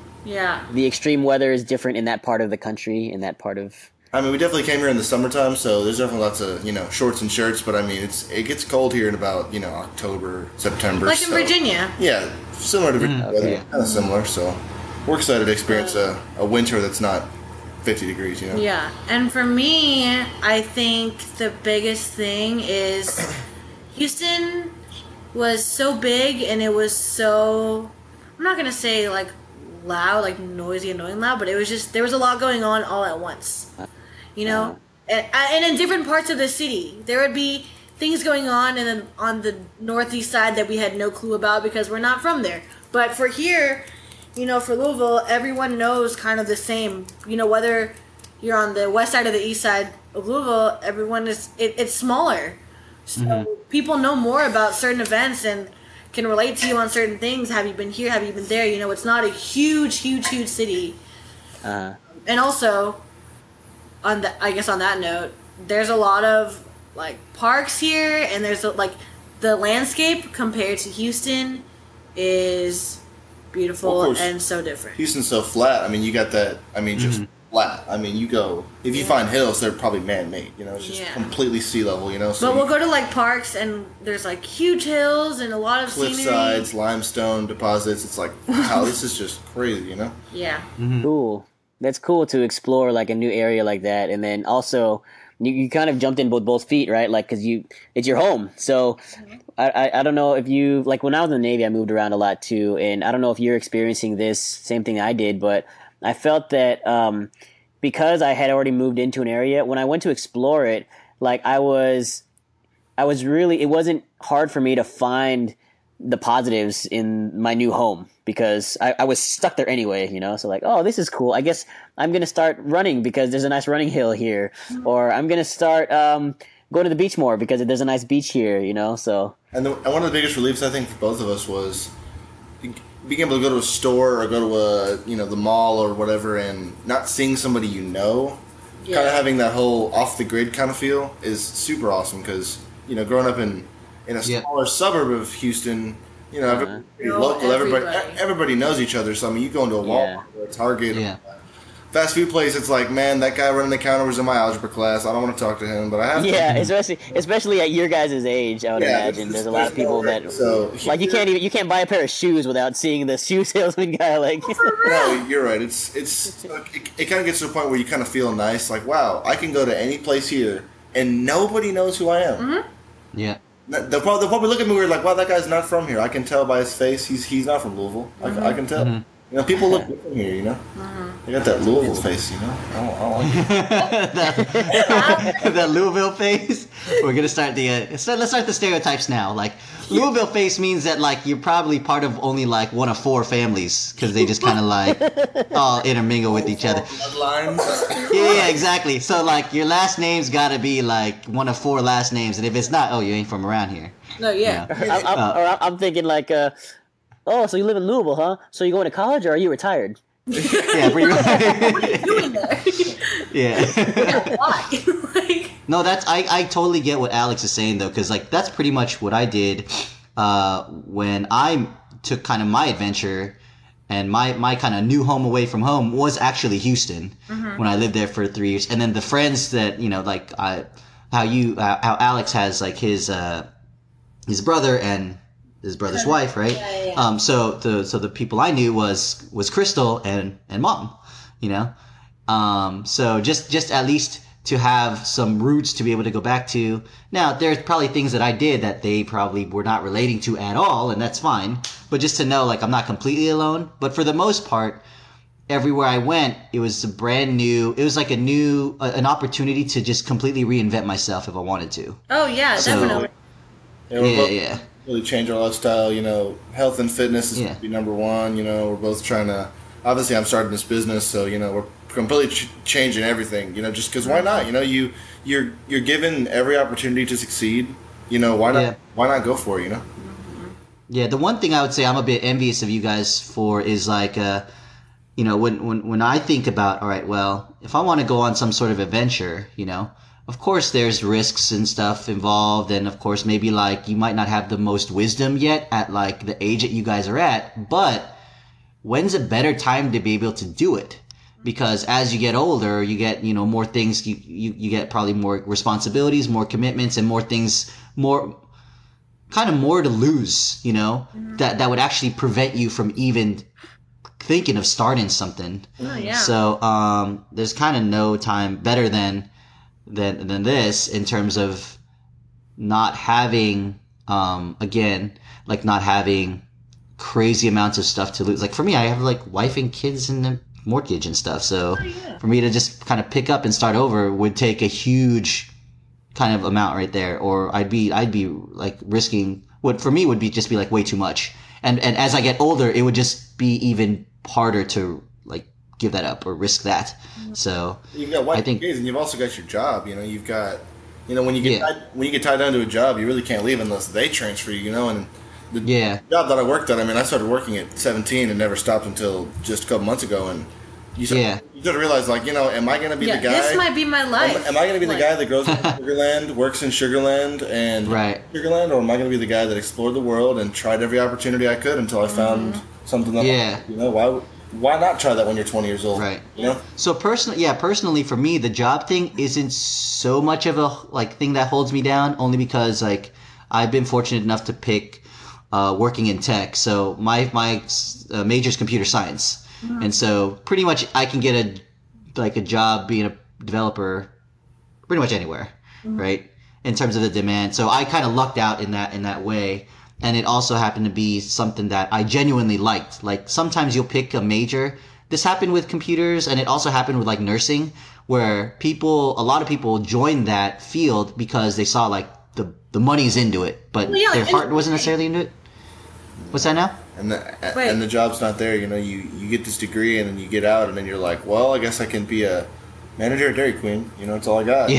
Speaker 3: the extreme weather is different in that part of the country, in that part of.
Speaker 4: I mean, we definitely came here in the summertime, so there's definitely lots of shorts and shirts. But I mean, it gets cold here in about October, September.
Speaker 2: Like in Virginia.
Speaker 4: Yeah, similar to Virginia weather, kind of similar. So we're excited to experience a winter that's not 50 degrees.
Speaker 2: Yeah, and for me, I think the biggest thing is Houston was so big and it was so, I'm not gonna say like loud, like noisy, annoying loud, but it was just, there was a lot going on all at once, and in different parts of the city there would be things going on, and then on the northeast side that we had no clue about because we're not from there. But for here, for Louisville, everyone knows kind of the same. Whether you're on the west side or the east side of Louisville, everyone it's smaller. So people know more about certain events and can relate to you on certain things. Have you been here? Have you been there? It's not a huge city. And also, on that note, there's a lot of like parks here, and there's like the landscape compared to Houston is beautiful and so different.
Speaker 4: Houston's so flat. I mean, you got that. I mean, just flat. I mean, you go, if you find hills, they're probably man-made. It's just completely sea level. So
Speaker 2: but we'll go to like parks, and there's like huge hills and a lot of
Speaker 4: cliff
Speaker 2: scenery.
Speaker 4: sides, limestone deposits. It's like, wow, this is just crazy.
Speaker 2: Yeah.
Speaker 3: Cool. That's cool to explore like a new area like that, and then also you kind of jumped in with both feet, right? Like, because it's your home. So I don't know if you, like when I was in the Navy, I moved around a lot too, and I don't know if you're experiencing this same thing I did, but I felt that because I had already moved into an area, when I went to explore it, like I was really, it wasn't hard for me to find the positives in my new home because I was stuck there anyway, so like, oh, this is cool. I guess I'm going to start running because there's a nice running hill here, or I'm going to start going to the beach more because there's a nice beach here, so.
Speaker 4: And one of the biggest reliefs I think for both of us was being able to go to a store or go to the mall or whatever and not seeing somebody kind of having that whole off the grid kind of feel is super awesome because growing up in a smaller suburb of Houston, everybody local, everybody knows each other. So I mean, you go into a Walmart or a Target, fast food place. It's like, man, that guy running the counter was in my algebra class. I don't want to talk to him, but I have to.
Speaker 3: Yeah, especially at your guys' age, I would imagine there's a lot of people that like you can't buy a pair of shoes without seeing the shoe salesman guy. Like,
Speaker 4: no, you're right. It kind of gets to a point where you kind of feel nice, like, wow, I can go to any place here and nobody knows who I am.
Speaker 2: Mm-hmm.
Speaker 1: Yeah.
Speaker 4: They'll probably look at me weird, like, wow, that guy's not from here. I can tell by his face he's not from Louisville. I can tell. Mm-hmm. People look different here, They got that Louisville face, I don't like
Speaker 1: it. that Louisville face. We're gonna start let's start the stereotypes now. Like, Louisville face means that like you're probably part of only like one of four families because they just kind of like all intermingle with each other. Yeah, exactly. So like your last name's got to be like one of four last names, and if it's not, oh, you ain't from around here.
Speaker 2: No, yeah.
Speaker 3: I'm thinking like, oh, so you live in Louisville, huh? So you going to college or are you retired?
Speaker 1: Yeah,
Speaker 2: what are you doing there?
Speaker 1: Yeah.
Speaker 2: Why?
Speaker 1: No, I totally get what Alex is saying though, because like that's pretty much what I did when I took kind of my adventure and my kind of new home away from home was actually Houston when I lived there for 3 years, and then the friends that like how Alex has like his brother and his brother's wife, right? Yeah. So the people I knew was Crystal and Mom, so just at least to have some roots to be able to go back to. Now, there's probably things that I did that they probably were not relating to at all, and that's fine. But just to know, like, I'm not completely alone. But for the most part, everywhere I went, it was a brand new. It was like an opportunity to just completely reinvent myself if I wanted to.
Speaker 2: Oh yeah,
Speaker 1: So-
Speaker 2: definitely.
Speaker 4: Yeah, we're both
Speaker 1: Yeah.
Speaker 4: really change our lifestyle. Health and fitness is
Speaker 1: Yeah.
Speaker 4: going to be number one. We're both trying to. Obviously, I'm starting this business, so we're completely changing everything. Just because why not? You're given every opportunity to succeed. Why not?
Speaker 1: Yeah.
Speaker 4: Why not go for it?
Speaker 1: Yeah, the one thing I would say I'm a bit envious of you guys for is like, when I think about, all right, well, if I want to go on some sort of adventure, of course there's risks and stuff involved, and of course maybe like you might not have the most wisdom yet at like the age that you guys are at, but when's a better time to be able to do it? Because as you get older, you get, more things, you get probably more responsibilities, more commitments, and more things, more to lose, that would actually prevent you from even thinking of starting something.
Speaker 2: Oh yeah.
Speaker 1: So, there's kind of no time better than this in terms of not having, again, like not having crazy amounts of stuff to lose. Like for me, I have like wife and kids and a mortgage and stuff. So for me to just kind of pick up and start over would take a huge kind of amount right there, or I'd be like risking what for me would be just be like way too much. And as I get older, it would just be even harder to like give that up or risk that. So
Speaker 4: You've got wife
Speaker 1: I think-
Speaker 4: and kids, and you've also got your job. You've got, when you get
Speaker 1: Yeah.
Speaker 4: when you get tied down to a job, you really can't leave unless they transfer you. And the
Speaker 1: Yeah.
Speaker 4: job that I worked at, I started working at 17 and never stopped until just a couple months ago. And you start to realize, like, am I going to be
Speaker 2: Yeah,
Speaker 4: the guy?
Speaker 2: this might be my life.
Speaker 4: Am I going to be the
Speaker 2: Like-
Speaker 4: guy that grows up in Sugarland, works in Sugarland, and
Speaker 1: Right.
Speaker 4: Sugarland, or am I going to be the guy that explored the world and tried every opportunity I could until I found something that,
Speaker 1: Yeah.
Speaker 4: why not try that when you're 20 years old?
Speaker 1: Right.
Speaker 4: You know?
Speaker 1: So personally for me, the job thing isn't so much of a like thing that holds me down, only because like I've been fortunate enough to pick working in tech. So my major is computer science, and so pretty much I can get a job being a developer pretty much anywhere, right? In terms of the demand. So I kind of lucked out in that way. And it also happened to be something that I genuinely liked. Like sometimes you'll pick a major. This happened with computers, and it also happened with like nursing, where a lot of people joined that field because they saw like the money's into it, but
Speaker 2: Well, yeah,
Speaker 1: their
Speaker 2: like
Speaker 1: heart wasn't
Speaker 2: anything.
Speaker 1: necessarily into it. What's that now?
Speaker 4: And the job's not there. You get this degree and then you get out and then you're like, well, I guess I can be a manager at Dairy Queen. That's all I got.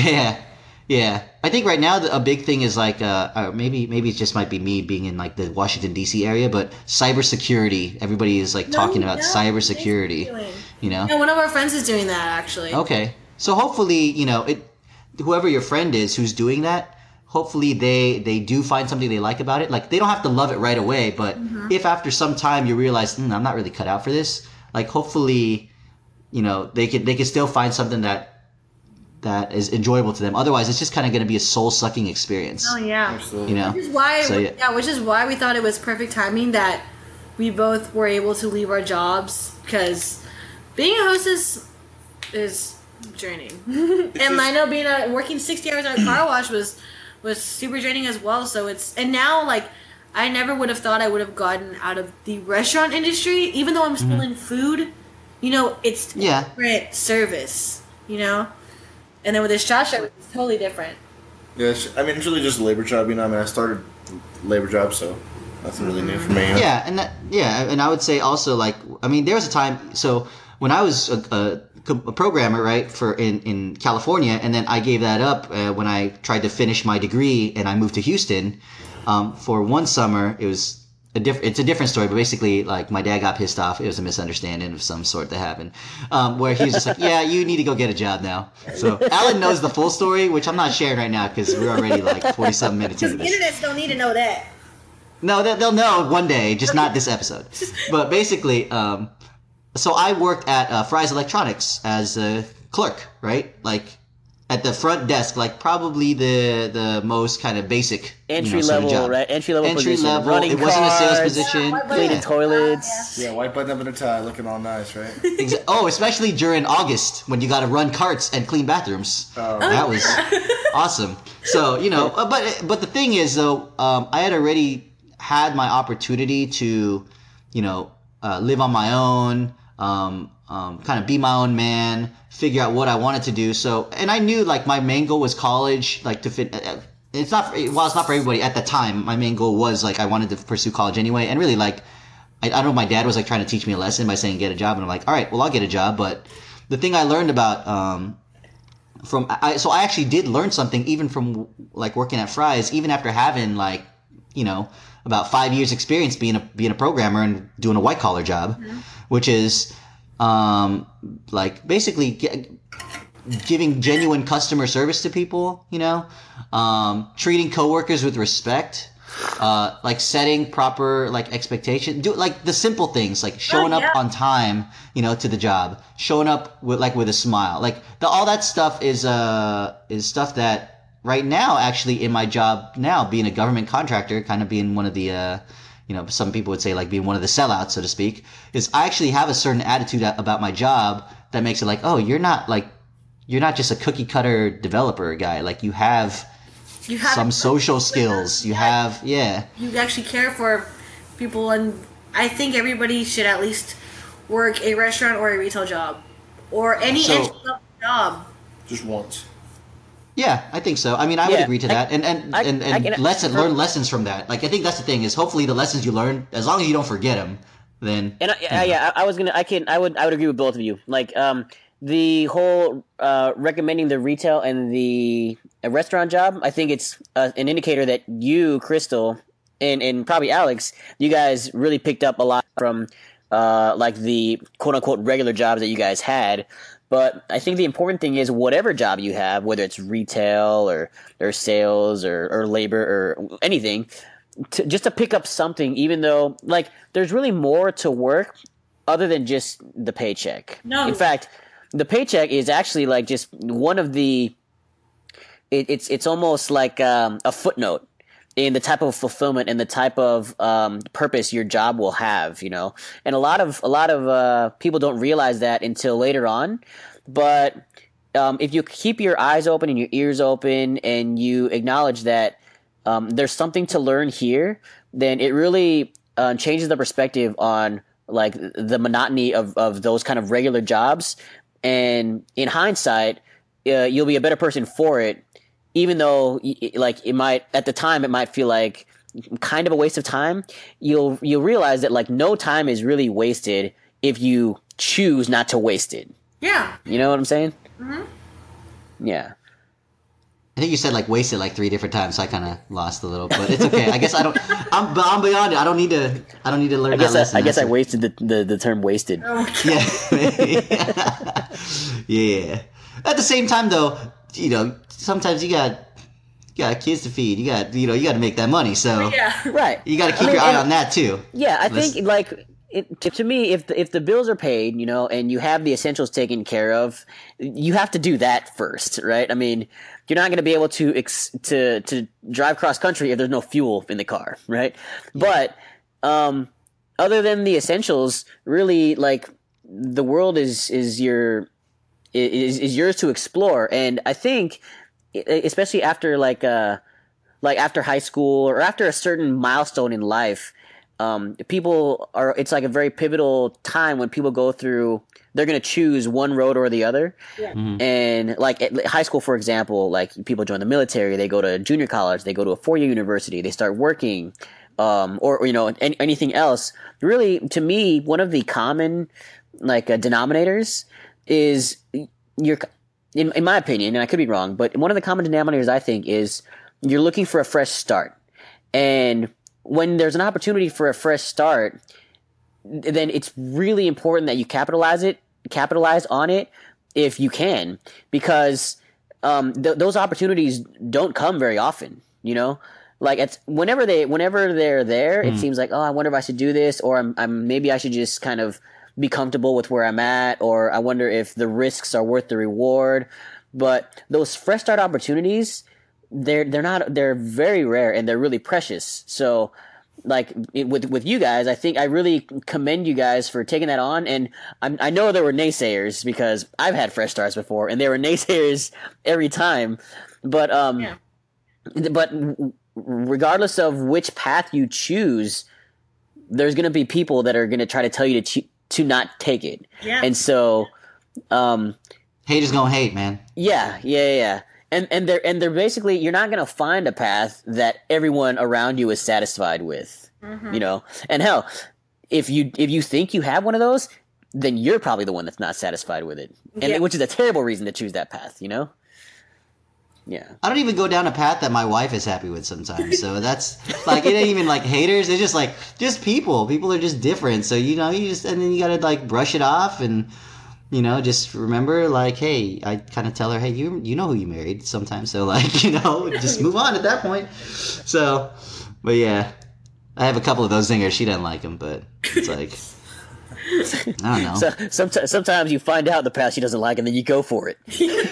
Speaker 1: Yeah. I think right now a big thing is like maybe it just might be me being in like the Washington D.C. area, but cybersecurity. Everybody is like talking about cybersecurity.
Speaker 2: Yeah, one of our friends is doing that actually.
Speaker 1: Okay, so hopefully whoever your friend is who's doing that, hopefully they do find something they like about it. Like they don't have to love it right away, but if after some time you realize I'm not really cut out for this, like hopefully they can still find something that is enjoyable to them. Otherwise, it's just kind of going to be a soul-sucking experience.
Speaker 2: Oh yeah.
Speaker 4: Absolutely.
Speaker 2: Which is why,
Speaker 1: So, yeah.
Speaker 2: which is why we thought it was perfect timing that we both were able to leave our jobs, because being a hostess is draining, and I know working 60 hours at a car wash was super draining as well. So and now like I never would have thought I would have gotten out of the restaurant industry, even though I'm still in food. It's different service. And then with this shop, it's totally different.
Speaker 4: Yeah, it's really just a labor job. I started labor job, so nothing really new for me.
Speaker 1: Yeah, and I would say also like there was a time. So when I was a programmer, right, in California, and then I gave that up when I tried to finish my degree, and I moved to Houston for one summer. It was it's a different story, but basically, like, my dad got pissed off. It was a misunderstanding of some sort that happened, where he was just like, yeah, you need to go get a job now. So Alan knows the full story, which I'm not sharing right now because we're already like 40-something minutes into
Speaker 2: Because
Speaker 1: this.
Speaker 2: internets don't need to know that.
Speaker 1: No, they'll know one day, just not this episode. But basically, so I worked at Fry's Electronics as a clerk, right? Like, at the front desk, like probably the most kind of basic
Speaker 3: Entry
Speaker 1: sort of
Speaker 3: level,
Speaker 1: job.
Speaker 3: right? Entry level
Speaker 1: Entry
Speaker 3: position.
Speaker 1: level.
Speaker 3: Running
Speaker 1: It wasn't a sales
Speaker 3: cars,
Speaker 1: position.
Speaker 3: cleaning
Speaker 1: Yeah.
Speaker 3: toilets.
Speaker 4: Yeah, white button up in a tie, looking all nice, right?
Speaker 1: Oh, especially during August when you got to run carts and clean bathrooms. That was awesome. So but the thing is though, I had already had my opportunity to, live on my own. kind of be my own man, figure out what I wanted to do. So, and I knew like my main goal was college, like to fit. It's not for everybody at the time. My main goal was like I wanted to pursue college anyway, and really like I don't know. My dad was like trying to teach me a lesson by saying get a job, and I'm like, all right, well I'll get a job. But the thing I learned about so I actually did learn something even from like working at Fry's, even after having like about 5 years experience being a programmer and doing a white collar job, which is like basically giving genuine customer service to people, treating coworkers with respect, like setting proper like expectation, do like the simple things like showing up on time, to the job, showing up with a smile, like all that stuff is stuff that right now actually in my job now, being a government contractor, kind of being one of the some people would say like being one of the sellouts, so to speak, is I actually have a certain attitude about my job that makes it like, oh, you're not just a cookie cutter developer guy. Like you have some social skills. You have,
Speaker 2: You actually care for people, and I think everybody should at least work a restaurant or a retail job or any entry-level job.
Speaker 4: Just once.
Speaker 1: Yeah, I think so. I mean, I would agree to that, and learn lessons from that. Like, I think that's the thing is, hopefully, the lessons you learn, as long as you don't forget them, then.
Speaker 3: And I would agree with both of you. Like, the whole recommending the retail and the restaurant job, I think it's an indicator that you, Crystal, and probably Alex, you guys really picked up a lot from like the quote unquote regular jobs that you guys had. But I think the important thing is whatever job you have, whether it's retail or sales or labor or anything, just to pick up something, even though like there's really more to work other than just the paycheck.
Speaker 2: No.
Speaker 3: In fact, the paycheck is actually like just one of the. It's almost like a footnote in the type of fulfillment and the type of purpose your job will have, and a lot of people don't realize that until later on. But if you keep your eyes open and your ears open and you acknowledge that there's something to learn here, then it really changes the perspective on like the monotony of those kind of regular jobs. And in hindsight, you'll be a better person for it. Even though, like it might at the time, it might feel like kind of a waste of time. You'll realize that like no time is really wasted if you choose not to waste it.
Speaker 2: Yeah.
Speaker 3: You know what I'm saying?
Speaker 2: Mm-hmm.
Speaker 3: Yeah.
Speaker 1: I think you said like wasted like 3 different times, so I kind of lost a little, but it's okay. I guess I'm beyond it. I don't need to learn that lesson.
Speaker 3: I guess I wasted the term wasted.
Speaker 2: Okay.
Speaker 1: Yeah. At the same time, though, sometimes you got kids to feed. You got to make that money. So
Speaker 2: Yeah.
Speaker 3: Right.
Speaker 1: you got to keep your eye on that too.
Speaker 3: Yeah, I think like to me, if the bills are paid, and you have the essentials taken care of, you have to do that first, right? I mean, you're not going to be able to drive cross country if there's no fuel in the car, right? Yeah. But other than the essentials, really, like the world is yours to explore, and I think, especially after like after high school or after a certain milestone in life. It's like a very pivotal time when people go through, they're going to choose one road or the other.
Speaker 2: Yeah.
Speaker 1: Mm-hmm.
Speaker 3: And like at high school, for example, like people join the military, they go to junior college, they go to a 4-year university, they start working, or anything else. Really, to me, one of the common like denominators is in my opinion, and I could be wrong, but one of the common denominators I think is you're looking for a fresh start. And when there's an opportunity for a fresh start, then it's really important that you capitalize on it if you can, because those opportunities don't come very often. Like whenever they're there, it seems like, oh, I wonder if I should do this, or maybe I should just kind of be comfortable with where I'm at, or I wonder if the risks are worth the reward. But those fresh start opportunities, they're very rare and they're really precious. So like with you guys, I think I really commend you guys for taking that on. And I know there were naysayers, because I've had fresh starts before and there were naysayers every time. But but regardless of which path you choose, there's going to be people that are going to try to tell you to not take it.
Speaker 2: Yeah.
Speaker 3: And so,
Speaker 1: Haters gonna hate, man.
Speaker 3: yeah. And they're basically, you're not gonna find a path that everyone around you is satisfied with. You know? And hell, if you think you have one of those, then you're probably the one that's not satisfied with it. And
Speaker 2: Yeah.
Speaker 3: which is a terrible reason to choose that path, you know? Yeah.
Speaker 1: I don't even go down a path that my wife is happy with sometimes. So that's like, it ain't even like haters. It's just like, just people. People are just different. So, you just, and then you gotta like brush it off and, just remember like, hey, I kind of tell her, hey, you know who you married sometimes. So like, just move on at that point. So, but yeah, I have a couple of those zingers. She doesn't like them, but it's like, I don't know.
Speaker 3: So sometimes you find out the path she doesn't like, and then you go for it.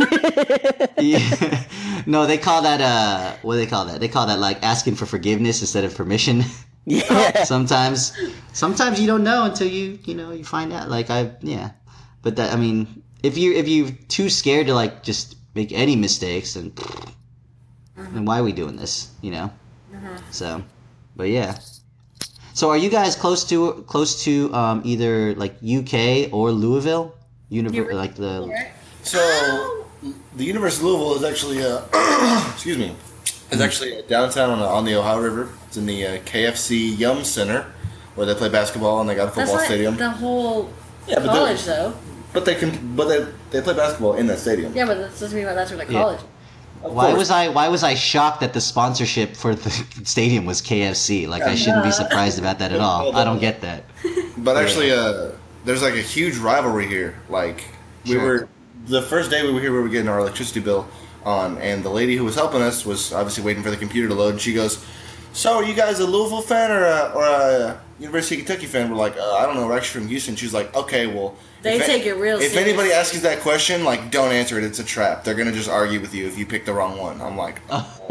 Speaker 1: Yeah. No, they call that what do they call that? They call that like asking for forgiveness instead of permission.
Speaker 3: Yeah.
Speaker 1: Sometimes you don't know until you find out. Like but that, I mean, if you're too scared to like just make any mistakes, then why are we doing this? So, but yeah. So are you guys close to either like UK or Louisville? Like the
Speaker 4: So the University of Louisville is actually excuse me, is actually downtown on the Ohio River. It's in the KFC Yum Center where they play basketball and they got a football
Speaker 2: That's not
Speaker 4: stadium.
Speaker 2: the whole
Speaker 4: Yeah, but
Speaker 2: college, though.
Speaker 4: But they play basketball in that stadium.
Speaker 2: Yeah, but that's where the college.
Speaker 4: Of
Speaker 1: why
Speaker 4: course.
Speaker 1: was I shocked that the sponsorship for the stadium was KFC? Like I shouldn't be surprised about that at all. I don't get that.
Speaker 4: But actually, there's like a huge rivalry here. Like we
Speaker 1: Sure.
Speaker 4: were the first day we were here, we were getting our electricity bill on, and the lady who was helping us was obviously waiting for the computer to load. And she goes, "So, are you guys a Louisville fan or a University of Kentucky fan?" We're like, "I don't know. We're actually from Houston." She's like, "Okay, well."
Speaker 2: They take it real
Speaker 4: If
Speaker 2: serious.
Speaker 4: anybody asks you that question, like, don't answer it. It's a trap. They're gonna just argue with you if you pick the wrong one. I'm like,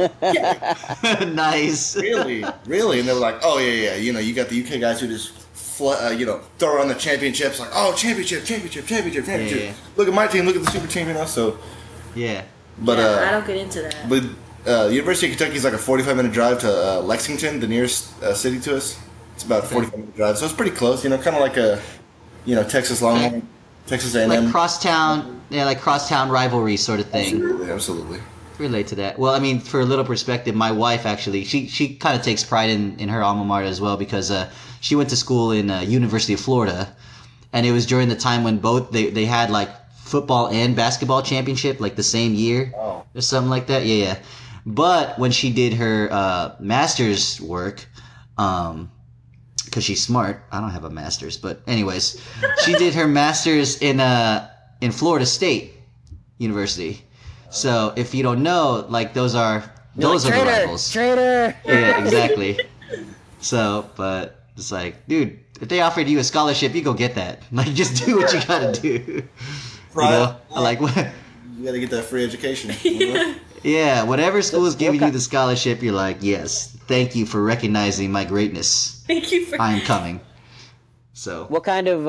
Speaker 1: Nice.
Speaker 4: really? And they were like, oh yeah. You got the UK guys who just throw around the championships, like, oh, championship.
Speaker 1: Yeah.
Speaker 4: Look at my team. Look at the super team. So,
Speaker 1: Yeah.
Speaker 4: but
Speaker 2: I don't get into that.
Speaker 4: but University of Kentucky is like a 45-minute drive to Lexington, the nearest city to us. It's about a 45-minute drive, so it's pretty close. Kind of like a Texas Longhorn, Texas A&M.
Speaker 1: Like crosstown rivalry sort of thing.
Speaker 4: Absolutely.
Speaker 1: Relate to that. Well, I mean, for a little perspective, my wife actually, she kind of takes pride in her alma mater as well because she went to school in University of Florida, and it was during the time when both they had like football and basketball championship like the same year
Speaker 4: Oh.
Speaker 1: or something like that. Yeah. But when she did her master's work, because she's smart, I don't have a master's, but anyways, she did her master's in Florida State University. So if you don't know, like those are the rivals.
Speaker 3: Traitor.
Speaker 1: Yeah, exactly. So, but it's like, dude, if they offered you a scholarship, you go get that. Like, just do what you gotta do.
Speaker 4: Right.
Speaker 1: Like what?
Speaker 4: You got to get that free education.
Speaker 1: Yeah, whatever school is giving you the scholarship, you're like, yes, thank you for recognizing my greatness.
Speaker 2: Thank you for.
Speaker 1: I am coming. So,
Speaker 3: What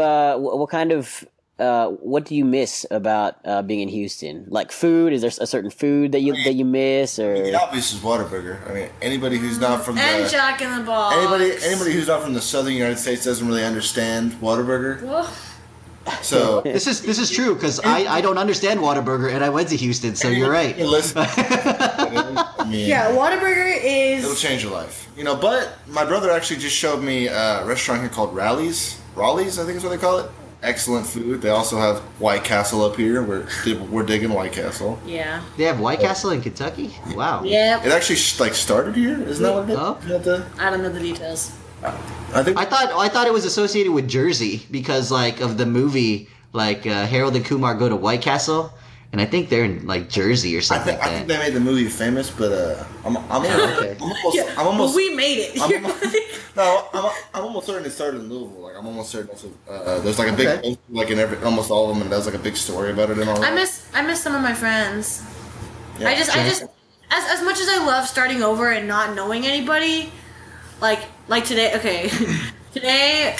Speaker 3: do you miss about being in Houston? Like food? Is there a certain food that you miss,
Speaker 4: The
Speaker 3: or
Speaker 4: obvious is Whataburger. I mean, anybody who's not from
Speaker 2: And
Speaker 4: the
Speaker 2: Jack in the Box.
Speaker 4: anybody who's not from the southern United States doesn't really understand Whataburger.
Speaker 2: Well,
Speaker 1: so this is true because I don't understand Whataburger and I went to Houston, so you're right.
Speaker 4: Hey, listen, I mean,
Speaker 2: yeah, Whataburger
Speaker 4: it'll
Speaker 2: is.
Speaker 4: change your life. But my brother actually just showed me a restaurant here called Raleigh's, I think is what they call it. Excellent food. They also have White Castle up here. We're digging White Castle.
Speaker 2: Yeah.
Speaker 1: They have White Castle in Kentucky? Wow.
Speaker 2: Yep.
Speaker 4: It actually started here. Isn't that what it is?
Speaker 1: Oh.
Speaker 4: Isn't that the-
Speaker 2: I don't know the details.
Speaker 4: I think
Speaker 1: I thought it was associated with Jersey because like of the movie, like Harold and Kumar go to White Castle, and I think they're in like Jersey or
Speaker 4: I
Speaker 1: something
Speaker 4: think, I
Speaker 1: like
Speaker 4: think
Speaker 1: that.
Speaker 4: they made the movie famous, but I'm
Speaker 1: Okay.
Speaker 2: Well, we made it.
Speaker 4: I'm almost certain it started in Louisville. Like I'm almost certain there's like a big like in almost all of them, and there's like a big story about it and all.
Speaker 2: I
Speaker 4: that.
Speaker 2: miss some of my friends.
Speaker 4: Yeah.
Speaker 2: I just as much as I love starting over and not knowing anybody, like today. Okay, today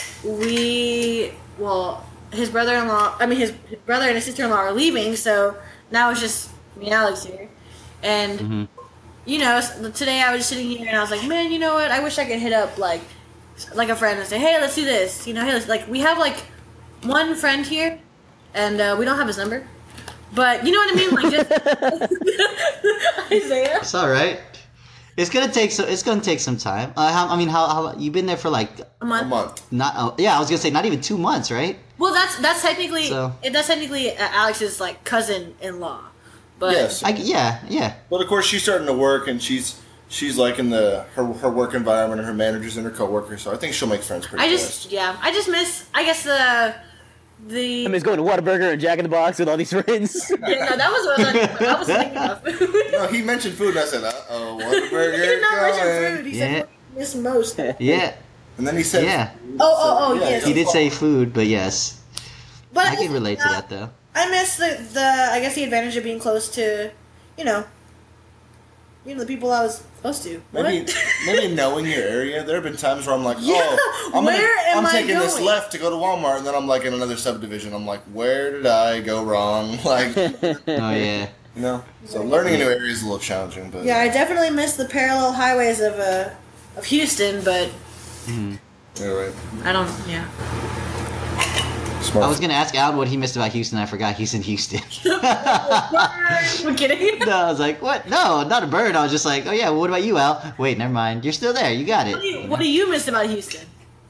Speaker 2: his brother and his sister-in-law are leaving, so now it's just me and Alex here, and today I was just sitting here and I was like, man, you know what? I wish I could hit up like a friend and say, hey, let's do this. Hey, we have like one friend here, and we don't have his number. But you know what I mean? Like just Isaiah.
Speaker 1: It's all right. It's gonna take so. It's gonna take some time. How you've been there for like
Speaker 2: A
Speaker 4: A
Speaker 2: month.
Speaker 4: month.
Speaker 1: not? Yeah, I was gonna say not even 2 months, right?
Speaker 2: Well, that's technically
Speaker 1: So-
Speaker 2: that's technically Alex's like cousin-in-law. But
Speaker 4: Yes.
Speaker 1: Yeah.
Speaker 4: But of course, she's starting to work, and she's like in her work environment, and her managers and her coworkers. So I think she'll make friends pretty
Speaker 2: I
Speaker 4: fast.
Speaker 2: just miss I guess the
Speaker 3: I mean, it's going to Whataburger and Jack in the Box with all these friends.
Speaker 2: yeah, no, that was what I was thinking of.
Speaker 4: No, he mentioned food, and I said, "Uh-oh, what burger
Speaker 2: He did not mention
Speaker 4: going?"
Speaker 2: food. He
Speaker 1: Yeah.
Speaker 2: said miss most.
Speaker 1: Yeah.
Speaker 4: And then he said,
Speaker 1: Yeah.
Speaker 2: Oh,
Speaker 4: yeah,
Speaker 2: yes.
Speaker 1: He did say food, but yes,
Speaker 2: But
Speaker 1: I can relate to that though.
Speaker 2: I miss the I guess the advantage of being close to, you know the people I was supposed to.
Speaker 4: Maybe
Speaker 2: What?
Speaker 4: maybe knowing your area. There have been times where I'm like,
Speaker 2: Yeah,
Speaker 4: I'm
Speaker 2: am I
Speaker 4: taking this
Speaker 2: going?
Speaker 4: left to go to Walmart, and then I'm like in another subdivision. I'm like, where did I go wrong? Like,
Speaker 1: Oh yeah.
Speaker 4: you know. So learning a new area is a little challenging, but
Speaker 2: Yeah, I definitely miss the parallel highways of Houston, but
Speaker 4: yeah, right.
Speaker 2: I don't. Yeah.
Speaker 4: Smart.
Speaker 1: I was gonna ask Alan what he missed about Houston. I forgot he's in Houston.
Speaker 2: I'm kidding.
Speaker 1: No, I was like, what? No, not a bird. I was just like, oh yeah. Well, what about you, Al? Wait, never mind. You're still there. You got it.
Speaker 2: What do you miss about Houston?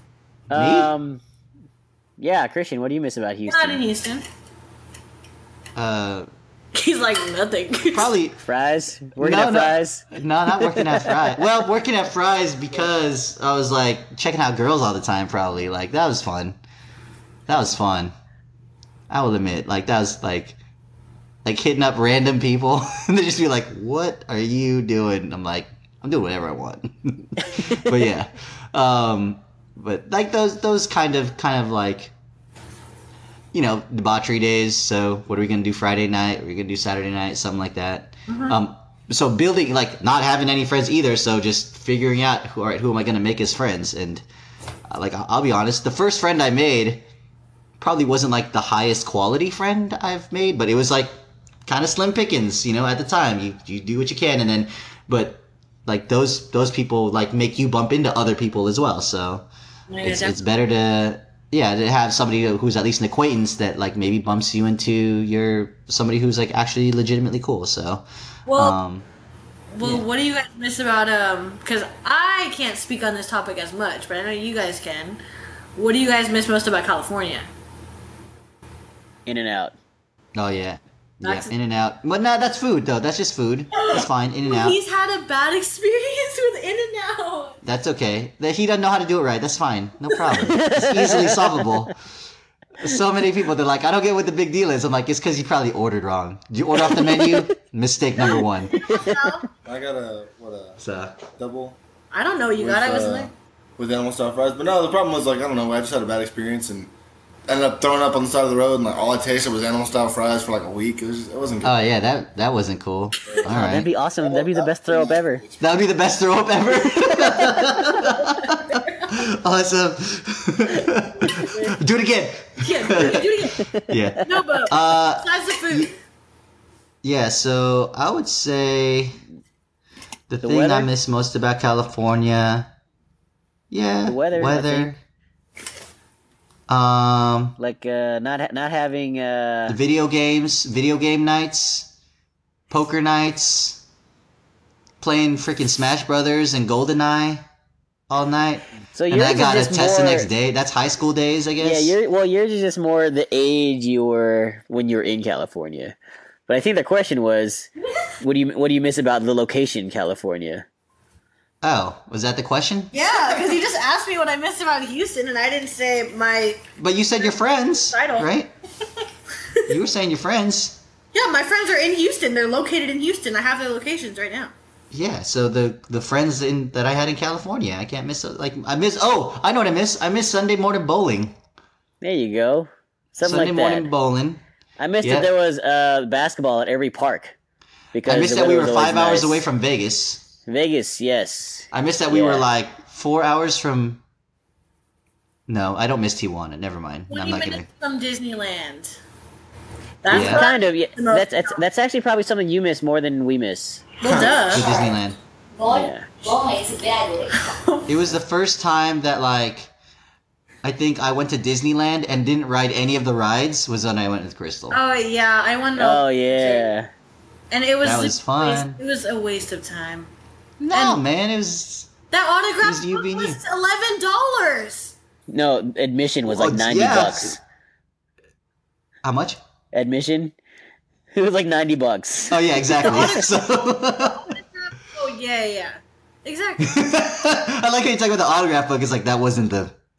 Speaker 3: Yeah, Christian, what do you miss about
Speaker 2: Not in
Speaker 3: Houston?
Speaker 2: Houston.
Speaker 1: Uh,
Speaker 2: He's like nothing.
Speaker 1: probably.
Speaker 3: Fries? Working at Fries?
Speaker 1: No, not working at Fry's. Well, working at Fry's because I was like checking out girls all the time. Probably like that was fun. That was fun. I will admit, like that was like hitting up random people and they just be like, "What are you doing?" I'm like, "I'm doing whatever I want." But yeah, but like those kind of like, debauchery days. So what are we gonna do Friday night? Are we gonna do Saturday night? Something like that. So building like not having any friends either. So just figuring out who am I gonna make as friends? And like I'll be honest, the first friend I made probably wasn't like the highest quality friend I've made, but it was like kind of slim pickings, at the time. You do what you can, and then, but like those people like make you bump into other people as well. So it's better to have somebody who's at least an acquaintance that like maybe bumps you into somebody who's like actually legitimately cool. So
Speaker 2: Well, what do you guys miss about because I can't speak on this topic as much, but I know you guys can. What do you guys miss most about California?
Speaker 3: In and out.
Speaker 1: oh yeah. Yeah,
Speaker 2: That's-
Speaker 1: In and Out. But no, that's food though. That's just food. That's fine. In and Out.
Speaker 2: He's had a bad experience with In-N-Out.
Speaker 1: That's okay. That he doesn't know how to do it right. That's fine. No problem. It's easily solvable. So many people, they're like, I don't get what the big deal is. I'm like, it's because you probably ordered wrong. Did you order off the menu? Mistake number one.
Speaker 4: I got a
Speaker 1: So
Speaker 4: double
Speaker 2: I don't know what you got. I wasn't there.
Speaker 4: with animal style fries. But no, the problem was like I don't know. I just had a bad experience and ended up throwing up on the side of the road, and like all I tasted was animal style fries for like a week. It wasn't good.
Speaker 1: oh yeah, that wasn't cool. All
Speaker 3: That'd
Speaker 1: right,
Speaker 3: be awesome. That'd be the best throw up ever.
Speaker 1: that would be the best throw up ever. Awesome. Do it again.
Speaker 2: Yeah, do it again.
Speaker 1: Yeah.
Speaker 2: No, but
Speaker 1: Uh,
Speaker 2: besides the food,
Speaker 1: Yeah, so I would say the thing
Speaker 3: weather?
Speaker 1: I miss most about California,
Speaker 3: The weather, I think. Like not having
Speaker 1: Video games, video game nights, poker nights, playing freaking Smash Brothers and GoldenEye all night.
Speaker 3: so
Speaker 1: And
Speaker 3: yours
Speaker 1: I
Speaker 3: is
Speaker 1: got a
Speaker 3: just
Speaker 1: test the
Speaker 3: more-
Speaker 1: next day. That's high school days, I guess.
Speaker 3: Yeah, yours is just more the age you were when you were in California. But I think the question was, what do you miss about the location, California?
Speaker 1: Oh, was that the question?
Speaker 2: yeah, because you just asked me what I missed about Houston, and I didn't say my.
Speaker 1: But you said your friends,
Speaker 2: Title.
Speaker 1: right? You were saying your friends.
Speaker 2: Yeah, my friends are in Houston. They're located in Houston. I have their locations right now.
Speaker 1: Yeah, so the friends that I had in California, I can't miss. Like I miss. Oh, I know what I miss. I miss Sunday morning bowling.
Speaker 3: There you go. Something
Speaker 1: Sunday
Speaker 3: like
Speaker 1: morning
Speaker 3: that.
Speaker 1: bowling.
Speaker 3: I missed
Speaker 1: Yeah.
Speaker 3: that there was basketball at every park. Because
Speaker 1: I missed
Speaker 3: the
Speaker 1: that we
Speaker 3: weather
Speaker 1: were
Speaker 3: was always
Speaker 1: 5 hours
Speaker 3: nice.
Speaker 1: away from Vegas.
Speaker 3: Vegas. Yes.
Speaker 1: I missed that we were
Speaker 3: Yeah.
Speaker 1: like 4 hours from. No, I don't miss Tijuana. Never mind.
Speaker 2: 20
Speaker 1: I'm not
Speaker 2: minutes
Speaker 1: gonna.
Speaker 2: from Disneyland. That's
Speaker 1: Yeah.
Speaker 2: what
Speaker 3: Kind of. Yeah.
Speaker 2: No.
Speaker 3: That's actually probably something you miss more than we miss.
Speaker 2: Well,
Speaker 1: To
Speaker 2: duh.
Speaker 1: Disneyland.
Speaker 3: Yeah.
Speaker 1: It was the first time that like I think I went to Disneyland and didn't ride any of the rides was when I went with Crystal.
Speaker 2: Oh yeah, I went.
Speaker 3: Oh yeah.
Speaker 2: And it was
Speaker 1: That was fun.
Speaker 2: It was a waste of time.
Speaker 1: No,
Speaker 2: and-
Speaker 1: man, it was.
Speaker 2: That autograph
Speaker 1: It was you being you.
Speaker 2: was $11.
Speaker 3: No, admission was like
Speaker 1: Oh,
Speaker 3: 90
Speaker 1: yeah.
Speaker 3: bucks.
Speaker 1: How much?
Speaker 3: Admission? It was like 90 bucks.
Speaker 1: Oh yeah, exactly. So
Speaker 2: Oh yeah, exactly.
Speaker 1: I like how you talk about the autograph book. It's like that wasn't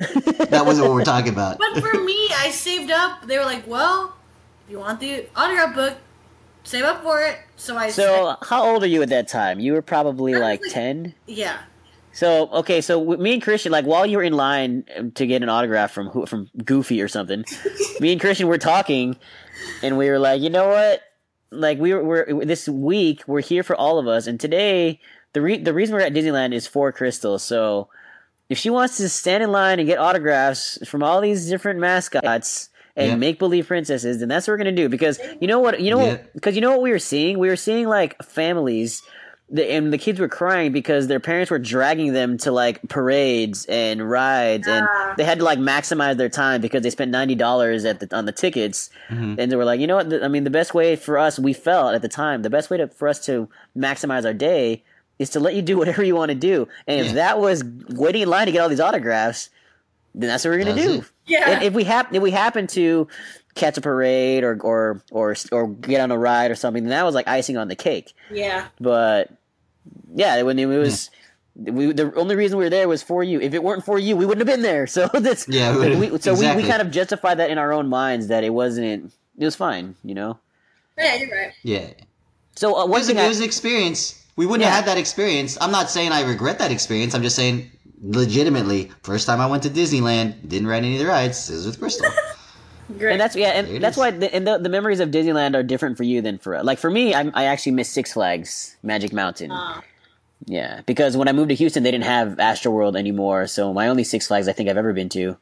Speaker 1: what we're talking about.
Speaker 2: But for me, I saved up. They were like, "Well, if you want the autograph book, save up for it." So I
Speaker 3: So, how old are you at that time? You were probably
Speaker 2: I was
Speaker 3: like
Speaker 2: like-
Speaker 3: 10?
Speaker 2: yeah.
Speaker 3: So, okay, so me and Christian, like, while you were in line to get an autograph from Goofy or something, me and Christian were talking, and we were like, you know what? Like, we're this week, we're here for all of us, and today, the reason we're at Disneyland is for Crystal, so if she wants to stand in line and get autographs from all these different mascots and
Speaker 1: Yeah.
Speaker 3: make-believe princesses, then that's what we're gonna do, because you know what we were seeing? We were seeing, like, families... and the kids were crying because their parents were dragging them to like parades and rides, and they had to like maximize their time because they spent $90 on the tickets. And they were like, you know what? I mean, the best way for us, we felt at the time, the best way for us to maximize our day is to let you do whatever you want to do. And if that was waiting in line to get all these autographs, then that's what we're gonna
Speaker 1: That's
Speaker 3: do.
Speaker 1: it.
Speaker 2: Yeah.
Speaker 3: And if we happen to catch a parade or get on a ride or something, then that was like icing on the cake.
Speaker 2: Yeah.
Speaker 3: But yeah, when it was, the only reason we were there was for you. If it weren't for you, we wouldn't have been there. So that's we
Speaker 1: exactly.
Speaker 3: kind of justified that in our own minds that it wasn't. It was fine, you know.
Speaker 2: Yeah, you're right.
Speaker 1: Yeah.
Speaker 3: So one thing
Speaker 1: It was an experience. We wouldn't
Speaker 3: Yeah.
Speaker 1: have had that experience. I'm not saying I regret that experience. I'm just saying, legitimately, first time I went to Disneyland, didn't ride any of the rides. It was with Crystal.
Speaker 2: Great.
Speaker 3: and that's
Speaker 1: There it
Speaker 3: and that's
Speaker 1: is.
Speaker 3: why the memories of Disneyland are different for you than for us. Like for me, I actually miss Six Flags Magic Mountain. Yeah, because when I moved to Houston, they didn't have Astroworld anymore. So my only Six Flags I think I've ever been to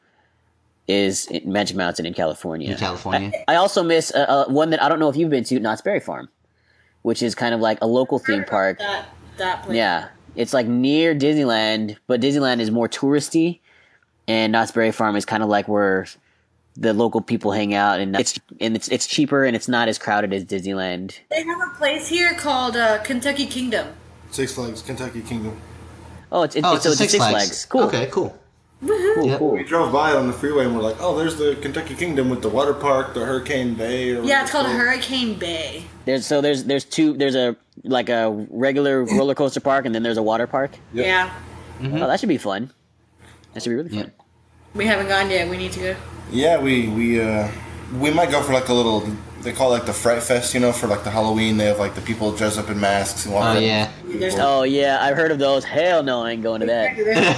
Speaker 3: is Magic Mountain in California.
Speaker 1: In California.
Speaker 3: I also miss one that I don't know if you've been to, Knott's Berry Farm, which is kind of like a local theme park.
Speaker 2: That place.
Speaker 3: Yeah, it's like near Disneyland, but Disneyland is more touristy, and Knott's Berry Farm is kind of like where the local people hang out, and it's cheaper and it's not as crowded as Disneyland.
Speaker 2: They have a place here called Kentucky Kingdom.
Speaker 4: Six Flags, Kentucky Kingdom.
Speaker 3: Oh, it's
Speaker 1: Oh, it's
Speaker 3: so
Speaker 1: a Six Flags.
Speaker 3: Cool.
Speaker 1: Okay, cool.
Speaker 3: Cool,
Speaker 1: Yeah.
Speaker 3: cool.
Speaker 4: We drove by on the freeway and we're like, oh, there's the Kentucky Kingdom with the water park, the Hurricane Bay. Or
Speaker 2: Yeah, it's called
Speaker 4: whatever
Speaker 2: Hurricane Bay.
Speaker 3: There's a like a regular roller coaster park, and then there's a water park.
Speaker 4: Yep.
Speaker 2: Yeah.
Speaker 3: Oh, that should be fun. That should be really fun.
Speaker 1: Yeah.
Speaker 2: We haven't gone yet. We need to go.
Speaker 4: Yeah, we might go for like a little. They call it like the Fright Fest, you know, for like the Halloween. They have like the people dress up in masks and walk.
Speaker 1: Oh
Speaker 4: around.
Speaker 1: yeah.
Speaker 2: There's
Speaker 3: Oh yeah, I've heard of those. Hell no, I ain't going to that.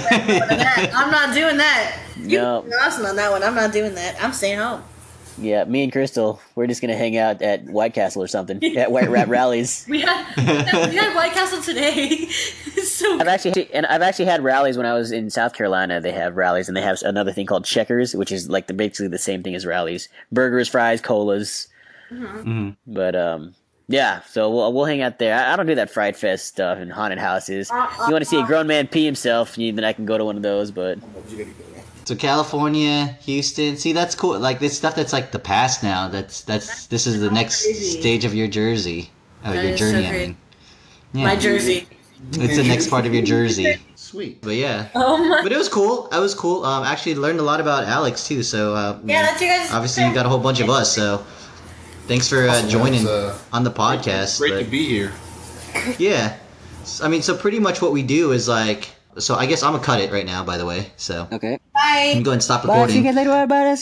Speaker 2: I'm not doing that. You
Speaker 3: No.
Speaker 2: awesome on that one. I'm not doing that. I'm staying home.
Speaker 3: Yeah, me and Crystal, we're just gonna hang out at White Castle or something at White Rat rallies.
Speaker 2: We had White Castle today. So
Speaker 3: I've actually had rallies when I was in South Carolina. They have rallies, and they have another thing called Checkers, which is like basically the same thing as rallies: burgers, fries, colas. But yeah. So we'll hang out there. I don't do that Fright Fest stuff and haunted houses. You want to see a grown man pee himself? Then I can go to one of those. But
Speaker 1: So California, Houston. See, that's cool. Like this stuff that's like the past now. This is the next
Speaker 2: crazy.
Speaker 1: stage of your jersey. Oh,
Speaker 2: That
Speaker 1: your
Speaker 2: is so
Speaker 1: journey. I
Speaker 2: crazy.
Speaker 1: mean. Yeah.
Speaker 2: my jersey.
Speaker 1: It's the next part of your jersey.
Speaker 4: Sweet.
Speaker 1: But yeah.
Speaker 2: Oh my.
Speaker 1: But it was cool. I was cool. Actually learned a lot about Alex too. So
Speaker 2: Yeah, that's you guys.
Speaker 1: obviously you got a whole bunch of us. So thanks for joining
Speaker 4: It's,
Speaker 1: on the podcast.
Speaker 4: Great
Speaker 1: But,
Speaker 4: to be here.
Speaker 1: yeah. I mean, so pretty much what we do is like. So I guess I'm gonna cut it right now. By the way, so
Speaker 3: okay.
Speaker 2: Bye.
Speaker 1: I'm going to stop
Speaker 3: Bye. See you
Speaker 1: recording.
Speaker 3: guys later. Bye.